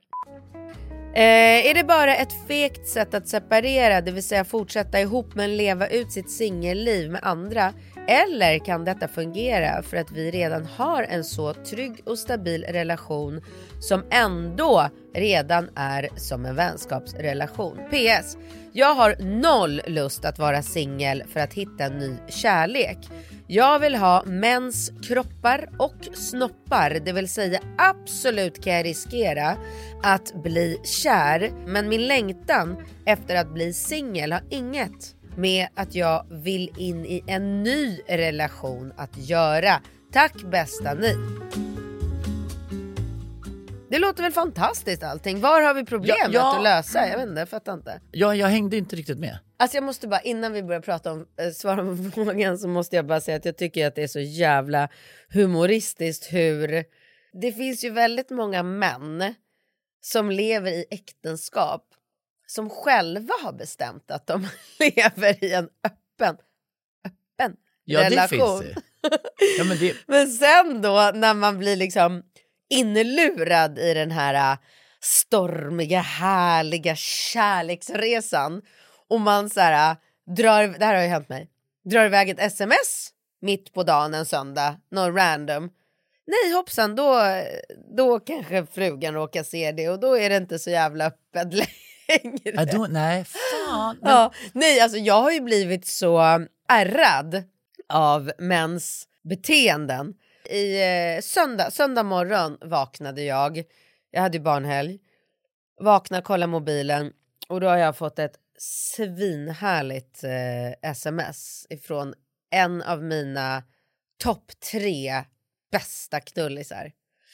Är det bara ett fegt sätt att separera, det vill säga fortsätta ihop men leva ut sitt singelliv med andra? Eller kan detta fungera för att vi redan har en så trygg och stabil relation som ändå redan är som en vänskapsrelation? PS. Jag har 0 lust att vara singel för att hitta en ny kärlek. Jag vill ha mäns kroppar och snoppar, det vill säga absolut kan jag riskera att bli kär. Men min längtan efter att bli singel har inget med att jag vill in i en ny relation att göra. Tack bästa ni. Det låter väl fantastiskt allting. Var har vi problemet att lösa? Jag vet inte, jag fattar inte. Ja, jag hängde inte riktigt med. Alltså jag måste bara, innan vi börjar prata om svara på frågan så måste jag bara säga att jag tycker att det är så jävla humoristiskt hur det finns ju väldigt många män som lever i äktenskap som själva har bestämt att de lever i en öppen relation. Det finns det. Ja, men sen då när man blir liksom inlurad i den här stormiga, härliga kärleksresan och man så här drar, det här har ju hänt mig, drar iväg ett sms mitt på dagen en söndag, någon random. Nej hoppsan, då kanske frugan råkar se det och då är det inte så jävla öppet längre. Nej, fan. Men... Ja, nej, alltså jag har ju blivit så ärrad av mäns beteenden. I söndag morgon vaknade jag hade ju barnhelg, vaknar, kollar mobilen och då har jag fått ett svinhärligt sms ifrån en av mina topp 3 bästa knullisar.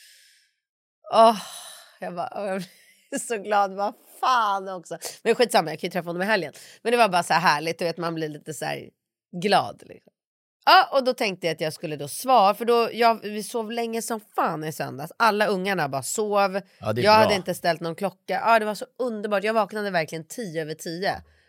Jag blir så glad, vad fan också. Men skitsamma, jag kan ju träffa honom i helgen. Men det var bara så här härligt, du vet, man blir lite så här glad liksom. Ja, och då tänkte jag att jag skulle då svara. För vi sov länge som fan i söndags. Alla ungarna bara sov. Ja, jag hade inte ställt någon klocka. Ja, det var så underbart. Jag vaknade verkligen 10:10.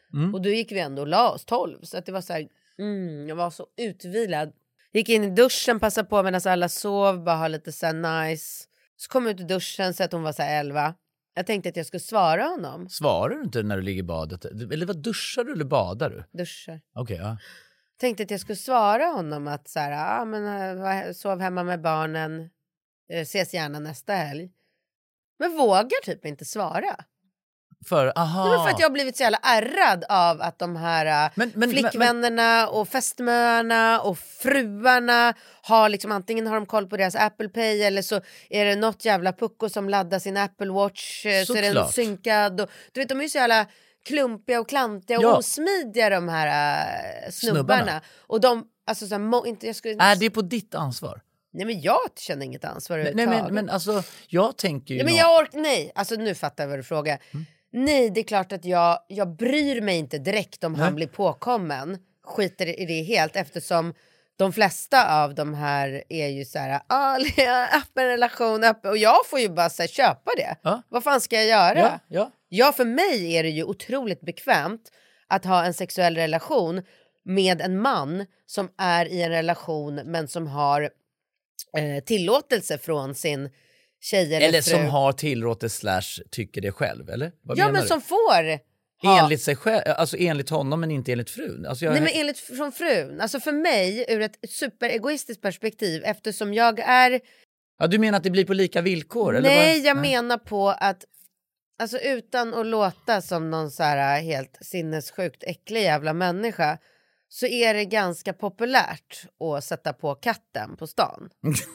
Och då gick vi ändå och la oss 12. Så att det var så här, jag var så utvilad. Gick in i duschen, passade på medan alla sov, bara ha lite så här nice. Så kom jag ut i duschen så att hon var så här 11. Jag tänkte att jag skulle svara honom. Svarar du inte när du ligger i badet? Eller vad, duschar du eller badar du? Duschar. Okej, ja. Tänkte att jag skulle svara honom att så här, sov hemma med barnen. Ses gärna nästa helg. Men vågar typ inte svara. För att jag har blivit så jävla ärrad av att de här flickvännerna och fästmöarna och fruarna har liksom, antingen har de koll på deras Apple Pay eller så är det något jävla pucko som laddar sin Apple Watch så är den synkad. Och, du vet, de är ju så jävla klumpiga och klantiga och osmidiga de här snubbarna. Och de, alltså så här, inte, jag skulle... Är det på ditt ansvar? Nej, men jag känner inget ansvar. Nej, men alltså, jag tänker ju... Nej, alltså nu fattar jag vad du frågar. Nej, det är klart att jag bryr mig inte direkt om han blir påkommen. Skiter i det helt, eftersom de flesta av de här är ju så här, öppen relation, och jag får ju bara så här, köpa det. Vad fan ska jag göra? Ja, för mig är det ju otroligt bekvämt att ha en sexuell relation med en man som är i en relation men som har tillåtelse från sin tjej eller fru. Som har tillåtelse / tycker det själv, eller? Vad men du? Som får enligt sig själv, alltså enligt honom men inte enligt frun. Alltså Nej, men enligt från frun. Alltså för mig ur ett superegoistiskt perspektiv, eftersom jag är... Ja, du menar att det blir på lika villkor? Nej, eller jag menar på att alltså utan att låta som någon så här helt sinnessjukt äcklig jävla människa, så är det ganska populärt att sätta på katten på stan.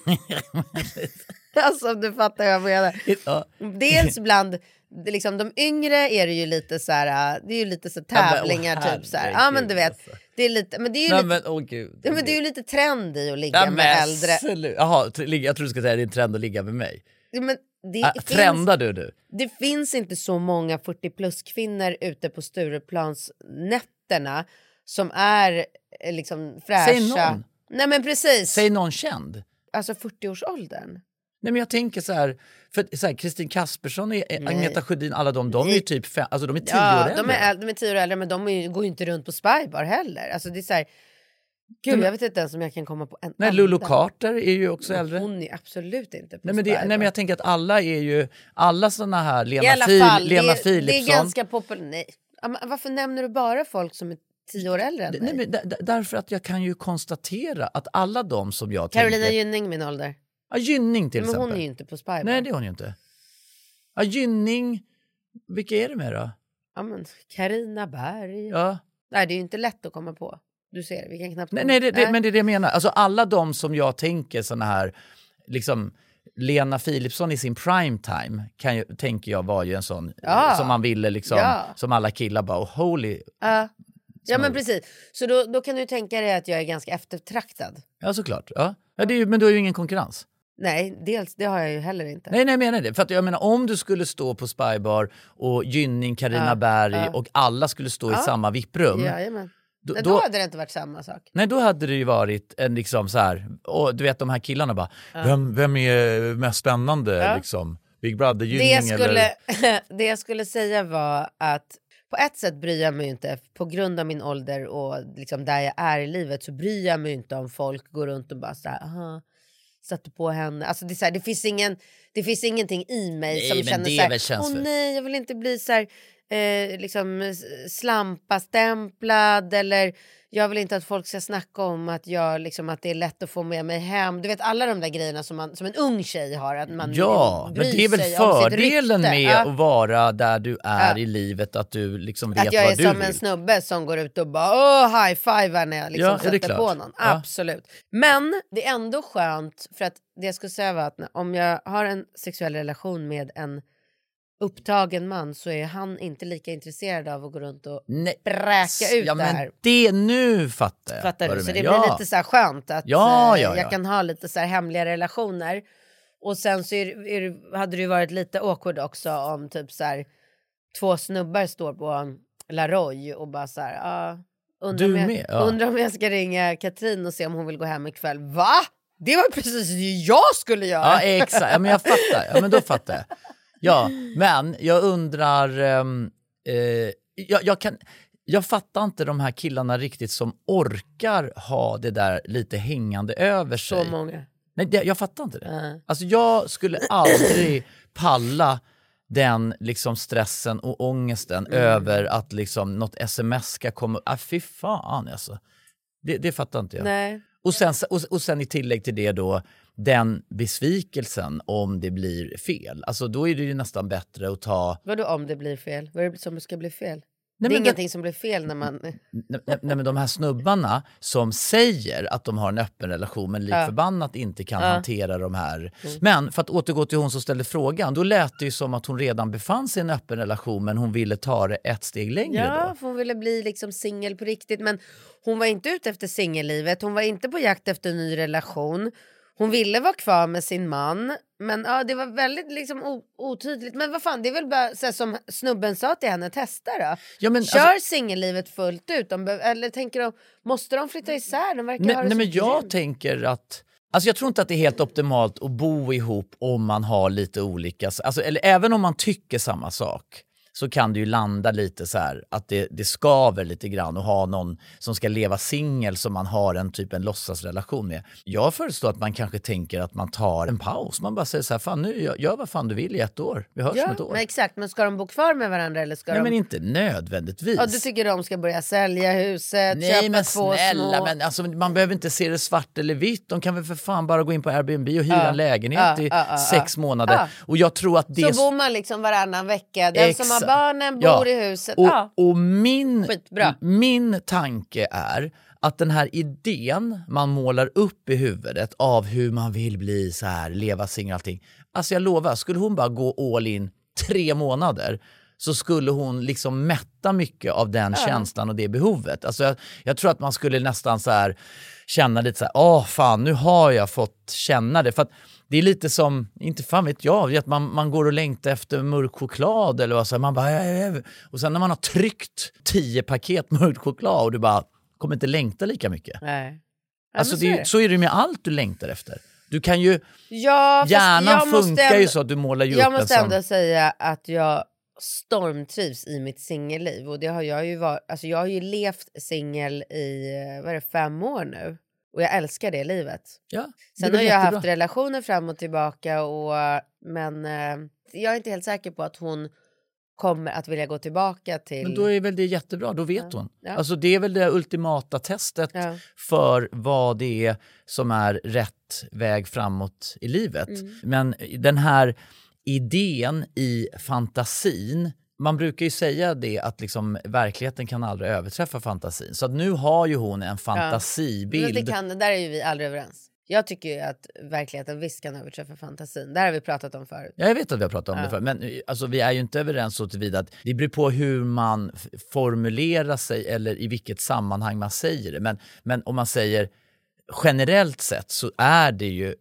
Alltså du fattar vad jag menar. Dels bland liksom, de yngre är det ju lite så här, det är ju lite så tävlingar typ så här. Ja, men du vet, det är lite, men det är ju lite, men det är ju lite trend i att ligga med äldre. Jaha, jag tror du ska säga att det är en trend att ligga med mig. Men det trendar du? Det finns inte så många 40 plus kvinnor ute på Stureplans nätterna som är liksom fräscha. Säg någon. Nej, men precis. Säg någon känd. Alltså 40-årsåldern. Nej, men jag tänker så här, för så här, Kristin Kaspersson, Agneta Sjödin, alla de är ju typ alltså de är 10 år äldre. De är 10 år äldre, men de går ju inte runt på Spybar heller. Alltså det är så här, gud, jag vet inte ens om jag kan komma på en. Nej, Lulu Carter är ju också äldre. Hon är absolut inte på Spybar. Nej, men jag tänker att alla såna här Lena Philipsson. Det är ganska populärt. Nej. Varför nämner du bara folk som är 10 år äldre än mig? Nej, men därför att jag kan ju konstatera att alla de som jag Carolina Gynning, min ålder. Ja, Gynning till exempel. Men hon är ju inte på Spybar. Nej, det är hon ju inte. Ja, Gynning. Vilka är det med då? Ja, men Carina Berg. Ja. Nej, det är ju inte lätt att komma på. Du ser, vi kan knappt... Nej, men det är det jag menar. Alltså alla de som jag tänker såna här, liksom Lena Philipsson i sin prime time tänker jag var ju en sån som man ville liksom, som alla killar bara, holy... Ja, men precis. Så då kan du tänka dig att jag är ganska eftertraktad. Ja, såklart. Ja. Men du har ju ingen konkurrens. Nej, dels det har jag ju heller inte. Nej, jag menar det. För att jag menar, om du skulle stå på Spybar och Gynning, Carina Berg och alla skulle stå i samma vipprum. Jajamän. Då hade det inte varit samma sak. Nej, då hade det ju varit en liksom så här, och du vet de här killarna bara, vem är mest spännande liksom? Big Brother, Gynning det jag skulle säga var att på ett sätt bryr jag mig inte, på grund av min ålder och liksom där jag är i livet, så bryr jag mig inte om folk går runt och bara så här, satte på henne. Alltså det är så här, det finns ingenting i mig som känner så här, nej, jag vill inte bli så här liksom slampastämplad, eller jag vill inte att folk ska snacka om att jag liksom, att det är lätt att få med mig hem. Du vet alla de där grejerna som en ung tjej har, att man men det är väl fördelen med att vara där du är i livet, att du liksom vet vad du vill. Att jag är som en snubbe som går ut och bara high-five när jag liksom sätter på någon. Absolut. Men det är ändå skönt, för att det jag skulle säga var att om jag har en sexuell relation med en upptagen man, så är han inte lika intresserad av att gå runt och bräka ut det här. Det nu fattar du? Så det blir lite så här skönt att jag kan ha lite så här hemliga relationer. Och sen så hade det ju varit lite awkward också om typ så här 2 snubbar står på La Roy och bara så här, undrar om jag ska ringa Katrin och se om hon vill gå hem ikväll. Va? Det var precis det jag skulle göra. Ja, exakt. Ja, men jag fattar. Ja, men då fattar jag. Jag fattar inte de här killarna riktigt som orkar ha det där lite hängande över sig. Så många. Nej, jag fattar inte det. Alltså jag skulle aldrig palla den liksom stressen och ångesten över att liksom något sms ska komma. Fy fan alltså. Det fattar inte jag. Nej. Och sen i tillägg till det då den besvikelsen om det blir fel. Alltså då är det ju nästan bättre att ta... Vadå om det blir fel? Vad är det som ska bli fel? Nej, det är ingenting som blir fel när man... Nej, men de här snubbarna som säger att de har en öppen relation men likförbannat inte kan hantera de här. Men för att återgå till hon som ställde frågan, då lät det ju som att hon redan befann sig i en öppen relation men hon ville ta det ett steg längre då. Ja, för hon ville bli liksom singel på riktigt, men hon var inte ute efter singellivet, hon var inte på jakt efter en ny relation. Hon ville vara kvar med sin man. Men ja, det var väldigt liksom otydligt. Men vad fan, det är väl bara så här, som snubben sa till henne, testa då. Ja, men, kör singellivet fullt ut. Eller tänker de, måste de flytta isär? De verkar ha det men jag tänker att... Alltså jag tror inte att det är helt optimalt att bo ihop om man har lite olika... Alltså, eller även om man tycker samma sak. Så kan det ju landa lite så här att det skaver lite grann och ha någon som ska leva singel som man har en låtsasrelation med. Jag föreslår att man kanske tänker att man tar en paus. Man bara säger så här, fan nu gör vad fan du vill i 1 år. Vi hörs om 1 år. Men exakt, men ska de bo kvar med varandra eller ska Nej, de... men inte nödvändigtvis. Ja, du tycker de ska börja sälja huset, Nej, köpa men 2 snälla, små... men alltså, man behöver inte se det svart eller vitt. De kan väl för fan bara gå in på Airbnb och hyra en lägenhet i 6 månader. Och jag tror att det... Så bor man liksom varannan vecka. Den som har barnen bor i huset. Och min tanke är att den här idén man målar upp i huvudet av hur man vill bli så här, leva singel och allting. Alltså jag lovar, skulle hon bara gå all in 3 månader så skulle hon liksom mätta mycket av den känslan och det behovet. Alltså jag tror att man skulle nästan så här känna lite så här, fan nu har jag fått känna det. För att det är lite som, inte fan vet jag, att man går och längtar efter mörk choklad eller vad så. Man bara, och sen när man har tryckt 10 paket mörk choklad och du bara kommer inte längta lika mycket. Nej. Alltså så är det med allt du längtar efter. Du kan ju, hjärnan funkar ju så att du målar ju upp en sån. Jag måste ändå säga att jag stormtrivs i mitt singelliv. Och det har jag ju varit, alltså jag har ju levt singel i 5 år nu. Och jag älskar det livet. Ja, sen har jag haft relationer fram och tillbaka. Men jag är inte helt säker på att hon kommer att vilja gå tillbaka till... Men då är väl det jättebra, då vet hon. Ja. Alltså det är väl det ultimata testet för vad det är som är rätt väg framåt i livet. Men den här idén i fantasin, man brukar ju säga det att liksom verkligheten kan aldrig överträffa fantasin. Så att nu har ju hon en fantasibild. Men det där är ju vi aldrig överens. Jag tycker ju att verkligheten visst kan överträffa fantasin. Det har vi pratat om förut. Ja, jag vet att vi har pratat om det förut. Men alltså, vi är ju inte överens så tillvida att det beror på hur man formulerar sig eller i vilket sammanhang man säger det. Men om man säger generellt sett så är det ju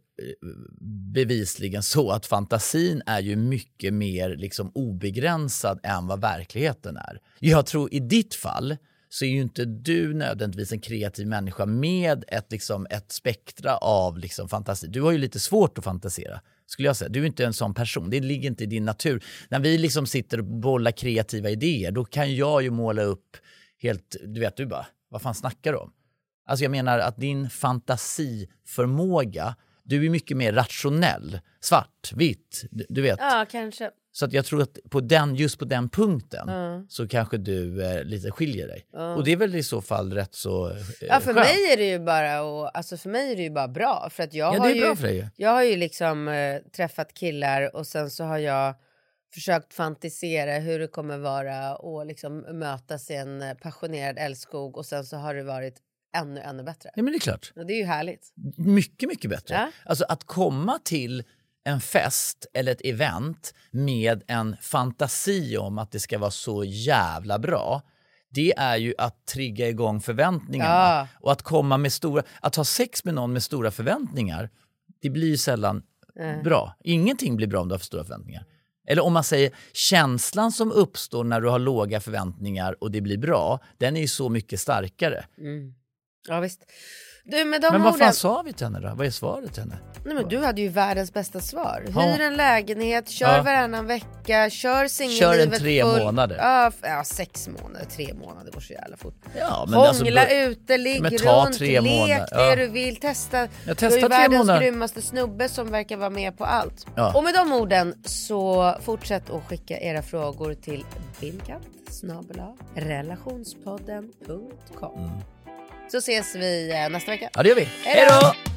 bevisligen så att fantasin är ju mycket mer liksom obegränsad än vad verkligheten är. Jag tror i ditt fall så är ju inte du nödvändigtvis en kreativ människa med ett spektra av liksom fantasi. Du har ju lite svårt att fantasera, skulle jag säga. Du är inte en sån person. Det ligger inte i din natur. När vi liksom sitter och bollar kreativa idéer, då kan jag ju måla upp helt, du bara, vad fan snackar du om? Alltså jag menar att din fantasiförmåga, du är mycket mer rationell. Svart, vitt, du vet. Ja, kanske. Så att jag tror att just på den punkten så kanske du lite skiljer dig. Och det är väl i så fall rätt så ja, för mig är det ju bara för mig är det ju bara bra för att jag har ju liksom träffat killar och sen så har jag försökt fantisera hur det kommer vara och liksom mötas i en passionerad älskog och sen så har det varit ännu bättre. Ja, men det är klart. Och det är ju härligt. Mycket, mycket bättre. Ja? Alltså att komma till en fest eller ett event med en fantasi om att det ska vara så jävla bra, det är ju att trigga igång förväntningarna. Ja. Och att ha sex med någon med stora förväntningar, det blir ju sällan bra. Ingenting blir bra om du har för stora förväntningar. Eller om man säger, känslan som uppstår när du har låga förväntningar och det blir bra, den är ju så mycket starkare. Ja, visst. Du, med de Men vad fan orden... sa vi till henne då? Vad är svaret till henne? Nej, men du hade ju världens bästa svar. Ja. Hyr en lägenhet, kör varannan vecka, kör singellivet. Kör en 3 månader. Ja, 6 månader, 3 månader går så jävla fort. Ja, men hångla alltså, ute, ligg men ta runt, 3 lek månader. det du vill, testa. Jag du är testar ju 3 världens månader. grymmaste snubbe som verkar vara med på allt. Ja. Och med de orden så fortsätt att skicka era frågor till billkatt@relationspodden.com. Så ses vi nästa vecka. Ja, det gör vi. Hej då!